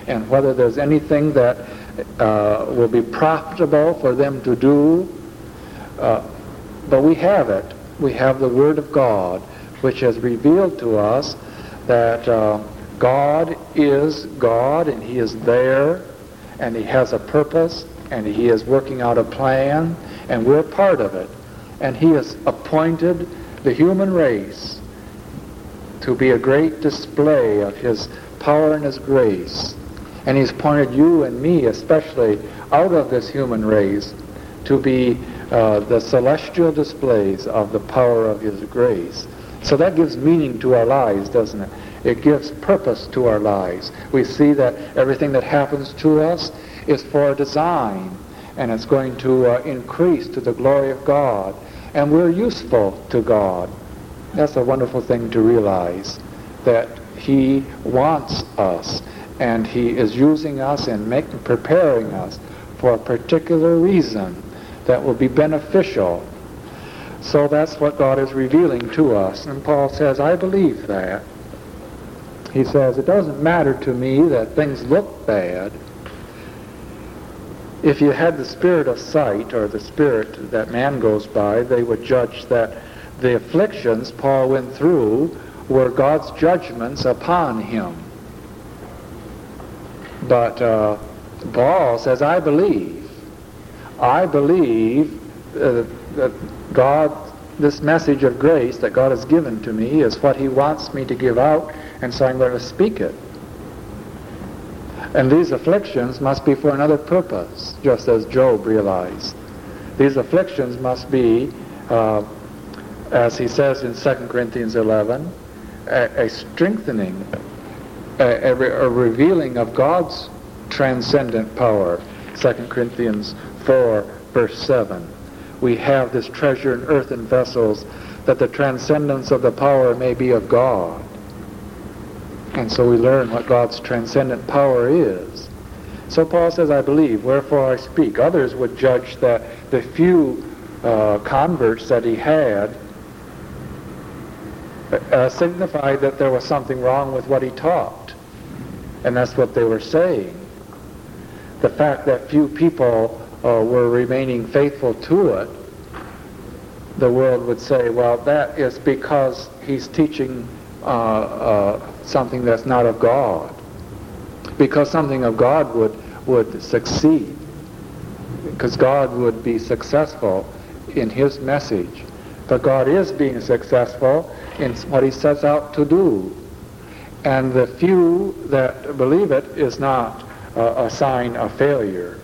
and whether there's anything that will be profitable for them to do. But we have it. We have the Word of God, which has revealed to us that God is God, and He is there, and He has a purpose, and He is working out a plan, and we're part of it. And He has appointed the human race to be a great display of His power and His grace. And He's pointed you and me especially out of this human race to be the celestial displays of the power of His grace. So that gives meaning to our lives, doesn't it? It gives purpose to our lives. We see that everything that happens to us is for a design, and it's going to increase to the glory of God. And we're useful to God. That's a wonderful thing to realize, that He wants us, and He is using us and preparing us for a particular reason that will be beneficial. So that's what God is revealing to us. And Paul says, I believe that. He says, it doesn't matter to me that things look bad. If you had the spirit of sight, or the spirit that man goes by, they would judge that the afflictions Paul went through were God's judgments upon him. But Paul says, I believe that God, this message of grace that God has given to me is what He wants me to give out, and so I'm going to speak it. And these afflictions must be for another purpose, just as Job realized. These afflictions must be, as he says in 2 Corinthians 11, a strengthening, a revealing of God's transcendent power. 2 Corinthians 4, verse 7. We have this treasure in earthen vessels, that the transcendence of the power may be of God. And so we learn what God's transcendent power is. So Paul says, I believe, wherefore I speak. Others would judge that the few converts that he had signified that there was something wrong with what he taught. And that's what they were saying. The fact that few people were remaining faithful to it, the world would say, well, that is because he's teaching something that's not of God. Because something of God would succeed. Because God would be successful in His message. But God is being successful in what He sets out to do. And the few that believe it is not a sign of failure.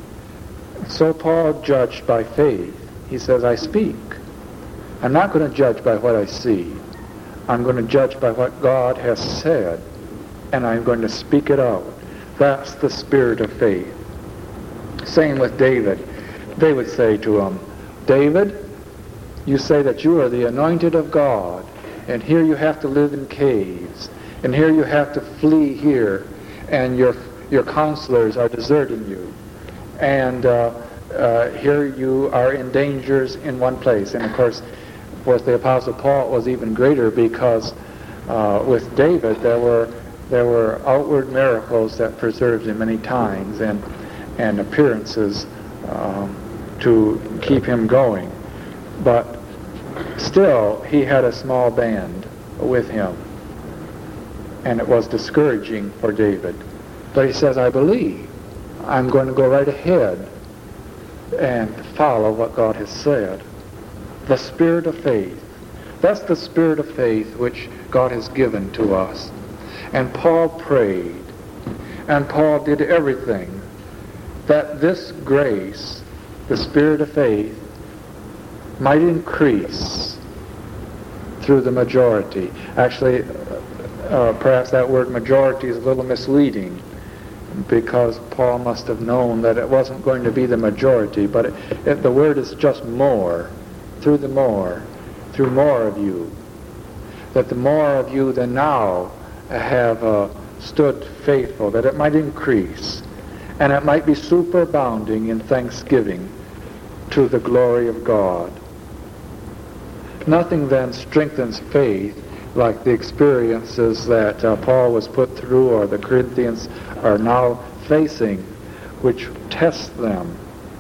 So Paul judged by faith. He says, I speak. I'm not going to judge by what I see. I'm going to judge by what God has said, and I'm going to speak it out. That's the spirit of faith. Same with David. They would say to him, David, you say that you are the anointed of God, and here you have to live in caves, and here you have to flee here, and your counselors are deserting you, and here you are in dangers in one place. And of course, with the Apostle Paul, it was even greater, because with David there were outward miracles that preserved him many times, and appearances to keep him going. But still, he had a small band with him, and it was discouraging for David. But he says, I believe. I'm going to go right ahead and follow what God has said. The spirit of faith. That's the spirit of faith which God has given to us. And Paul prayed, and Paul did everything that this grace, the spirit of faith, might increase through the majority. Actually, perhaps that word majority is a little misleading, because Paul must have known that it wasn't going to be the majority, but the word is just more, through more of you. That the more of you than now have stood faithful, that it might increase, and it might be superabounding in thanksgiving to the glory of God. Nothing then strengthens faith like the experiences that Paul was put through or the Corinthians are now facing, which test them.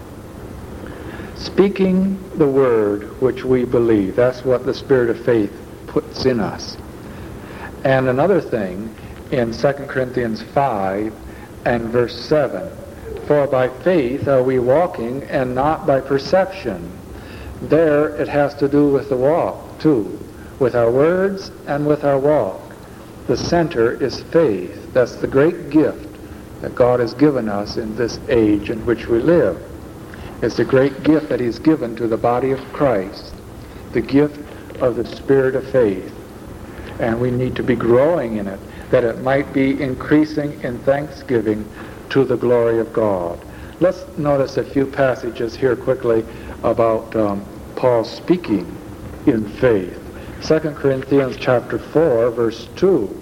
Speaking the word which we believe, that's what the Spirit of faith puts in us. And another thing, in 2 Corinthians 5 and verse 7, for by faith are we walking and not by perception. There it has to do with the walk too, with our words and with our walk. The center is faith. That's the great gift that God has given us in this age in which we live. It's the great gift that He's given to the body of Christ, the gift of the Spirit of faith. And we need to be growing in it, that it might be increasing in thanksgiving to the glory of God. Let's notice a few passages here quickly about Paul speaking in faith. 2 Corinthians chapter 4, verse 2.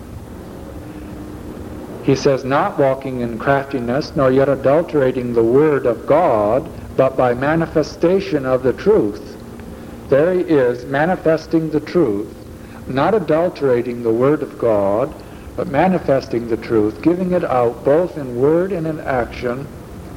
He says, not walking in craftiness, nor yet adulterating the word of God, but by manifestation of the truth. There he is, manifesting the truth, not adulterating the word of God, but manifesting the truth, giving it out both in word and in action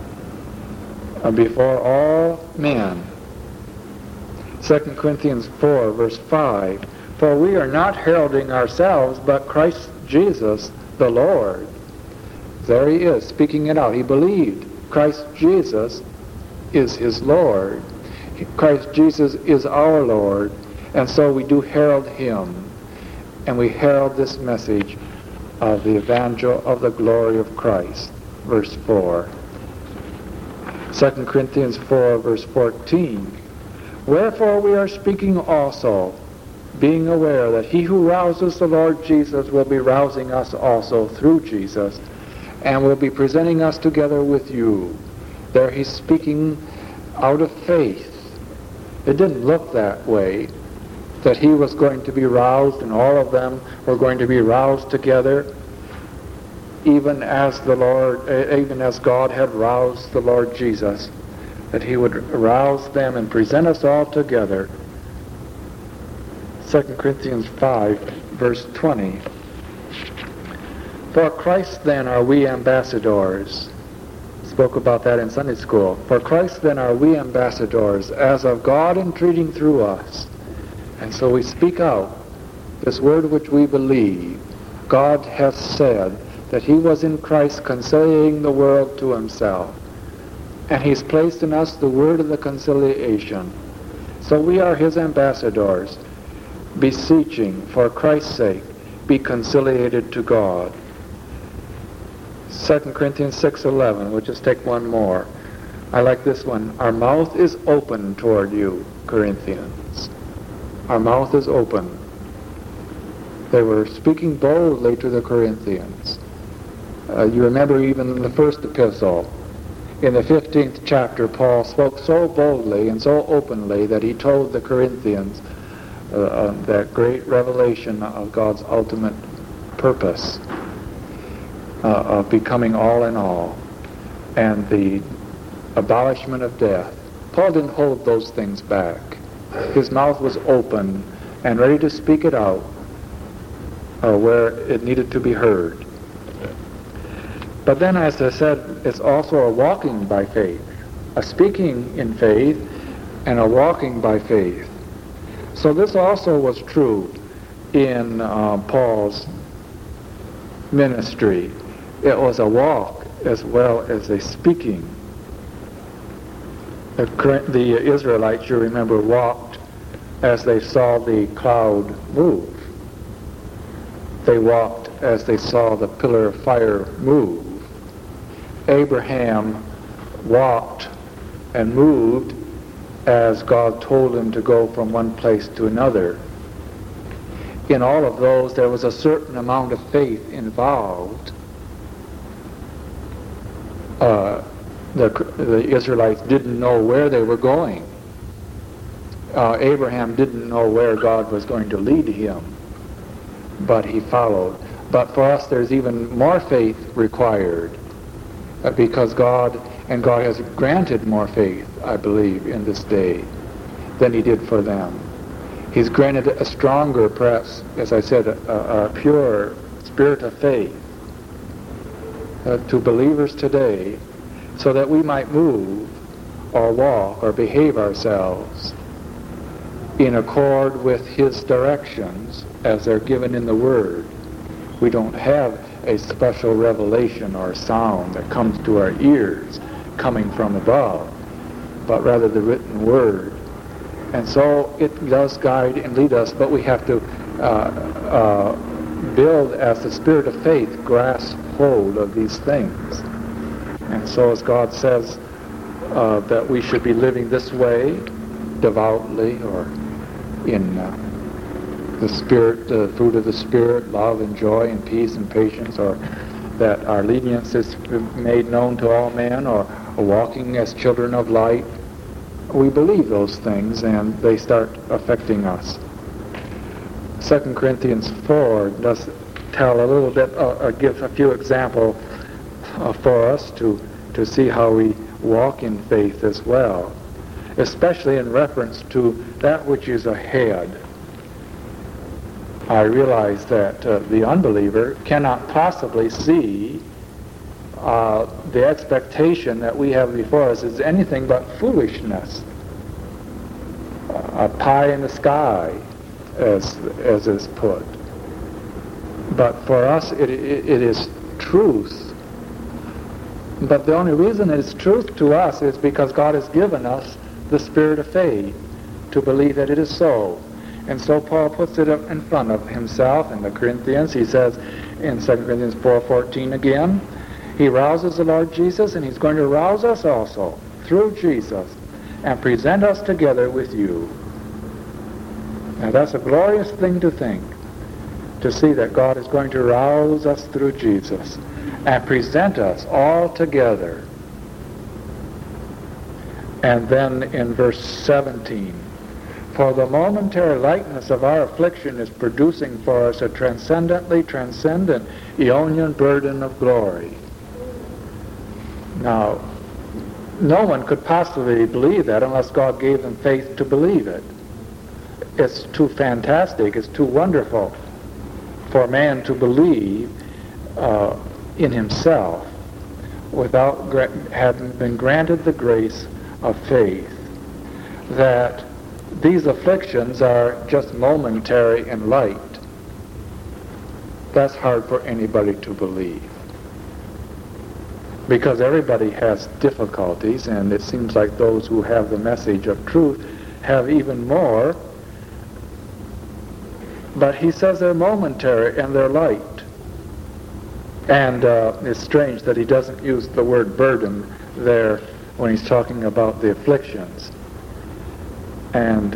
before all men. 2 Corinthians 4, verse 5, for we are not heralding ourselves, but Christ Jesus the Lord. There he is, speaking it out. He believed Christ Jesus is his Lord. Christ Jesus is our Lord. And so we do herald him. And we herald this message of the evangel of the glory of Christ. Verse 4. 2 Corinthians 4, verse 14. Wherefore we are speaking also, being aware that he who rouses the Lord Jesus will be rousing us also through Jesus, and will be presenting us together with you. There he's speaking out of faith. It didn't look that way, that he was going to be roused and all of them were going to be roused together, even as God had roused the Lord Jesus, that he would rouse them and present us all together. 2 Corinthians 5, verse 20. For Christ then are we ambassadors. Spoke about that in Sunday school. For Christ then are we ambassadors, as of God entreating through us. And so we speak out this word which we believe. God hath said that he was in Christ conciliating the world to himself. And he's placed in us the word of the conciliation. So we are his ambassadors, beseeching for Christ's sake, be conciliated to God. 2 Corinthians 6:11, we'll just take one more. I like this one. Our mouth is open toward you, Corinthians. Our mouth is open. They were speaking boldly to the Corinthians. You remember even in the first epistle, in the 15th chapter, Paul spoke so boldly and so openly that he told the Corinthians that great revelation of God's ultimate purpose of becoming all in all and the abolishment of death. Paul didn't hold those things back. His mouth was open and ready to speak it out where it needed to be heard. But then, as I said, it's also a walking by faith, a speaking in faith and a walking by faith. So this also was true in Paul's ministry. It was a walk as well as a speaking. The Israelites, you remember, walked as they saw the cloud move. They walked as they saw the pillar of fire move. Abraham walked and moved as God told him to go from one place to another. In all of those, there was a certain amount of faith involved. The Israelites didn't know where they were going. Abraham didn't know where God was going to lead him, but he followed. But for us, there's even more faith required, because God has granted more faith, I believe, in this day than he did for them. He's granted a stronger, perhaps, as I said, a pure spirit of faith to believers today, so that we might move or walk or behave ourselves in accord with His directions as they're given in the Word. We don't have a special revelation or sound that comes to our ears coming from above, but rather the written Word. And so it does guide and lead us, but we have to build as the spirit of faith grasp hold of these things. And so as God says that we should be living this way, devoutly, or in the Spirit, the fruit of the Spirit, love and joy and peace and patience, or that our lenience is made known to all men, or walking as children of light. We believe those things, and they start affecting us. 2 Corinthians 4 does tell a little bit, gives a few examples for us to see how we walk in faith as well, especially in reference to that which is ahead. I realize that the unbeliever cannot possibly see the expectation that we have before us is anything but foolishness, a pie in the sky, as is put. But for us, it is truth. But the only reason it is truth to us is because God has given us the spirit of faith to believe that it is so. And so Paul puts it up in front of himself in the Corinthians. He says in 2 Corinthians 4:14 again, he rouses the Lord Jesus, and he's going to rouse us also through Jesus and present us together with you. Now that's a glorious thing to think, to see that God is going to rouse us through Jesus and present us all together. And then in verse 17, for the momentary lightness of our affliction is producing for us a transcendent, Aeonian burden of glory. Now, no one could possibly believe that unless God gave them faith to believe it. It's too fantastic, it's too wonderful for man to believe in himself without having been granted the grace of faith, that these afflictions are just momentary and light. That's hard for anybody to believe, because everybody has difficulties, and it seems like those who have the message of truth have even more. But he says they're momentary and they're light. And it's strange that he doesn't use the word burden there when he's talking about the afflictions. And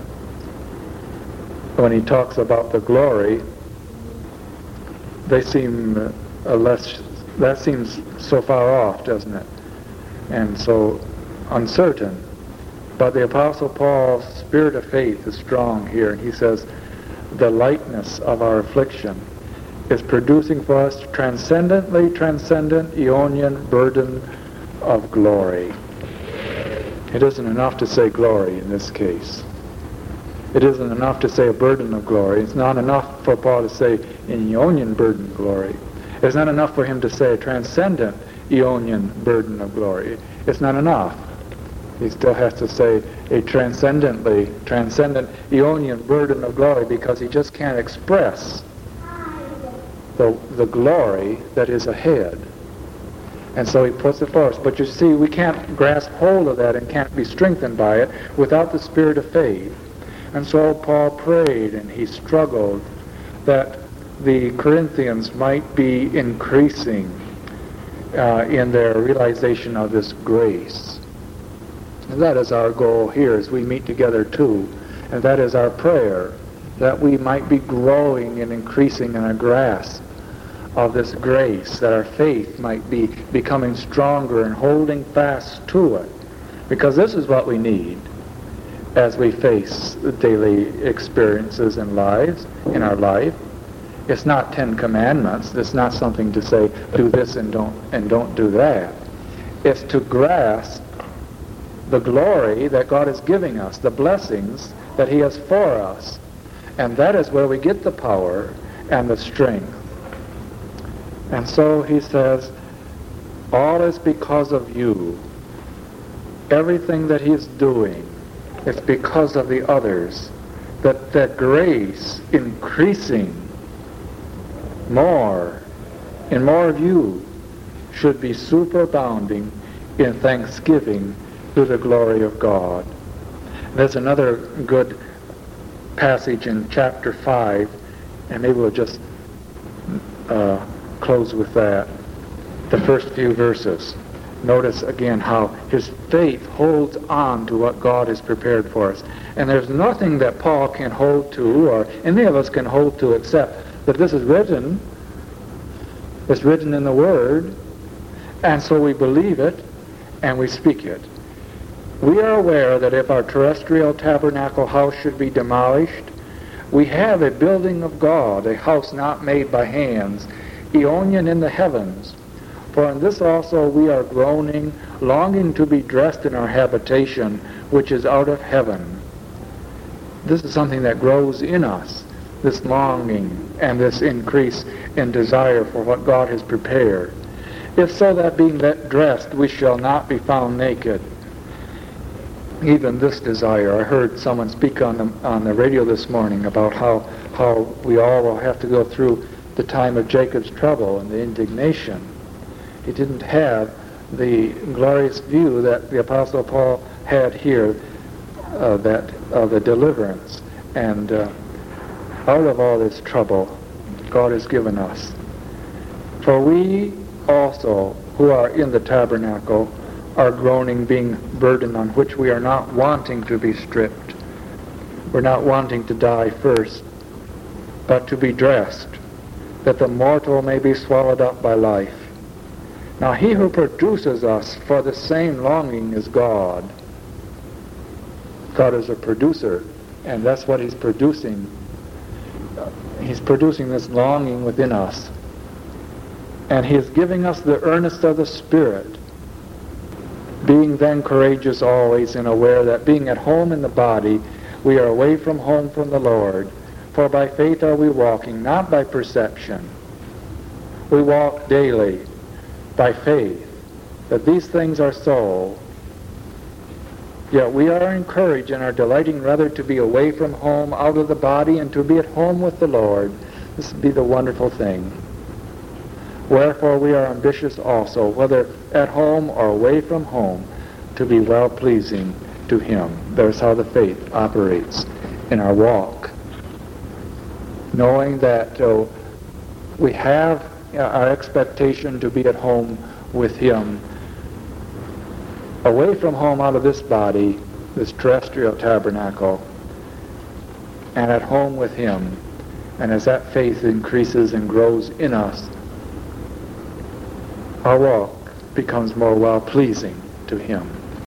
when he talks about the glory, they seem that seems so far off, doesn't it? And so uncertain. But the Apostle Paul's spirit of faith is strong here, and he says the lightness of our affliction is producing for us transcendent, Aeonian burden of glory. It isn't enough to say glory in this case. It isn't enough to say a burden of glory. It's not enough for Paul to say an Aeonian burden of glory. It's not enough for him to say a transcendent Aeonian burden of glory. It's not enough. He still has to say a transcendent Aeonian burden of glory, because he just can't express the glory that is ahead. And so he puts it first. But you see, we can't grasp hold of that and can't be strengthened by it without the spirit of faith. And so Paul prayed and he struggled that the Corinthians might be increasing in their realization of this grace. And that is our goal here as we meet together too. And that is our prayer, that we might be growing and increasing in our grasp of this grace, that our faith might be becoming stronger and holding fast to it. Because this is what we need as we face the daily experiences in our life. It's not 10 commandments. It's not something to say, do this and don't do that. It's to grasp the glory that God is giving us, the blessings that he has for us. And that is where we get the power and the strength. And so he says, all is because of you. Everything that he's doing is because of the others. That grace increasing more and more of you should be superabounding in thanksgiving to the glory of God. There's another good passage in chapter 5, and maybe we'll just close with that. The first few verses. Notice again how his faith holds on to what God has prepared for us. And there's nothing that Paul can hold to, or any of us can hold to, except that this is written. It's written in the Word, and so we believe it, and we speak it. We are aware that if our terrestrial tabernacle house should be demolished, we have a building of God, a house not made by hands, aeonian in the heavens. For in this also we are groaning, longing to be dressed in our habitation, which is out of heaven. This is something that grows in us, this longing and this increase in desire for what God has prepared. If so, that being dressed, we shall not be found naked. Even this desire, I heard someone speak on the radio this morning about how we all will have to go through the time of Jacob's trouble and the indignation. He didn't have the glorious view that the Apostle Paul had here, that of the deliverance. And out of all this trouble, God has given us. For we also, who are in the tabernacle, are groaning, being burdened, on which we are not wanting to be stripped. We're not wanting to die first, but to be dressed, that the mortal may be swallowed up by life. Now he who produces us for the same longing is God. God is a producer, and that's what he's producing. He's producing this longing within us. And he is giving us the earnest of the Spirit, being then courageous always and aware that being at home in the body, we are away from home from the Lord. For by faith are we walking, not by perception. We walk daily by faith, that these things are so. Yet we are encouraged and are delighting rather to be away from home, out of the body, and to be at home with the Lord. This would be the wonderful thing. Wherefore we are ambitious also, whether at home or away from home, to be well-pleasing to him. There's how the faith operates in our walk. Knowing that we have our expectation to be at home with him, away from home out of this body, this terrestrial tabernacle, and at home with him. And as that faith increases and grows in us, our walk becomes more well-pleasing to him.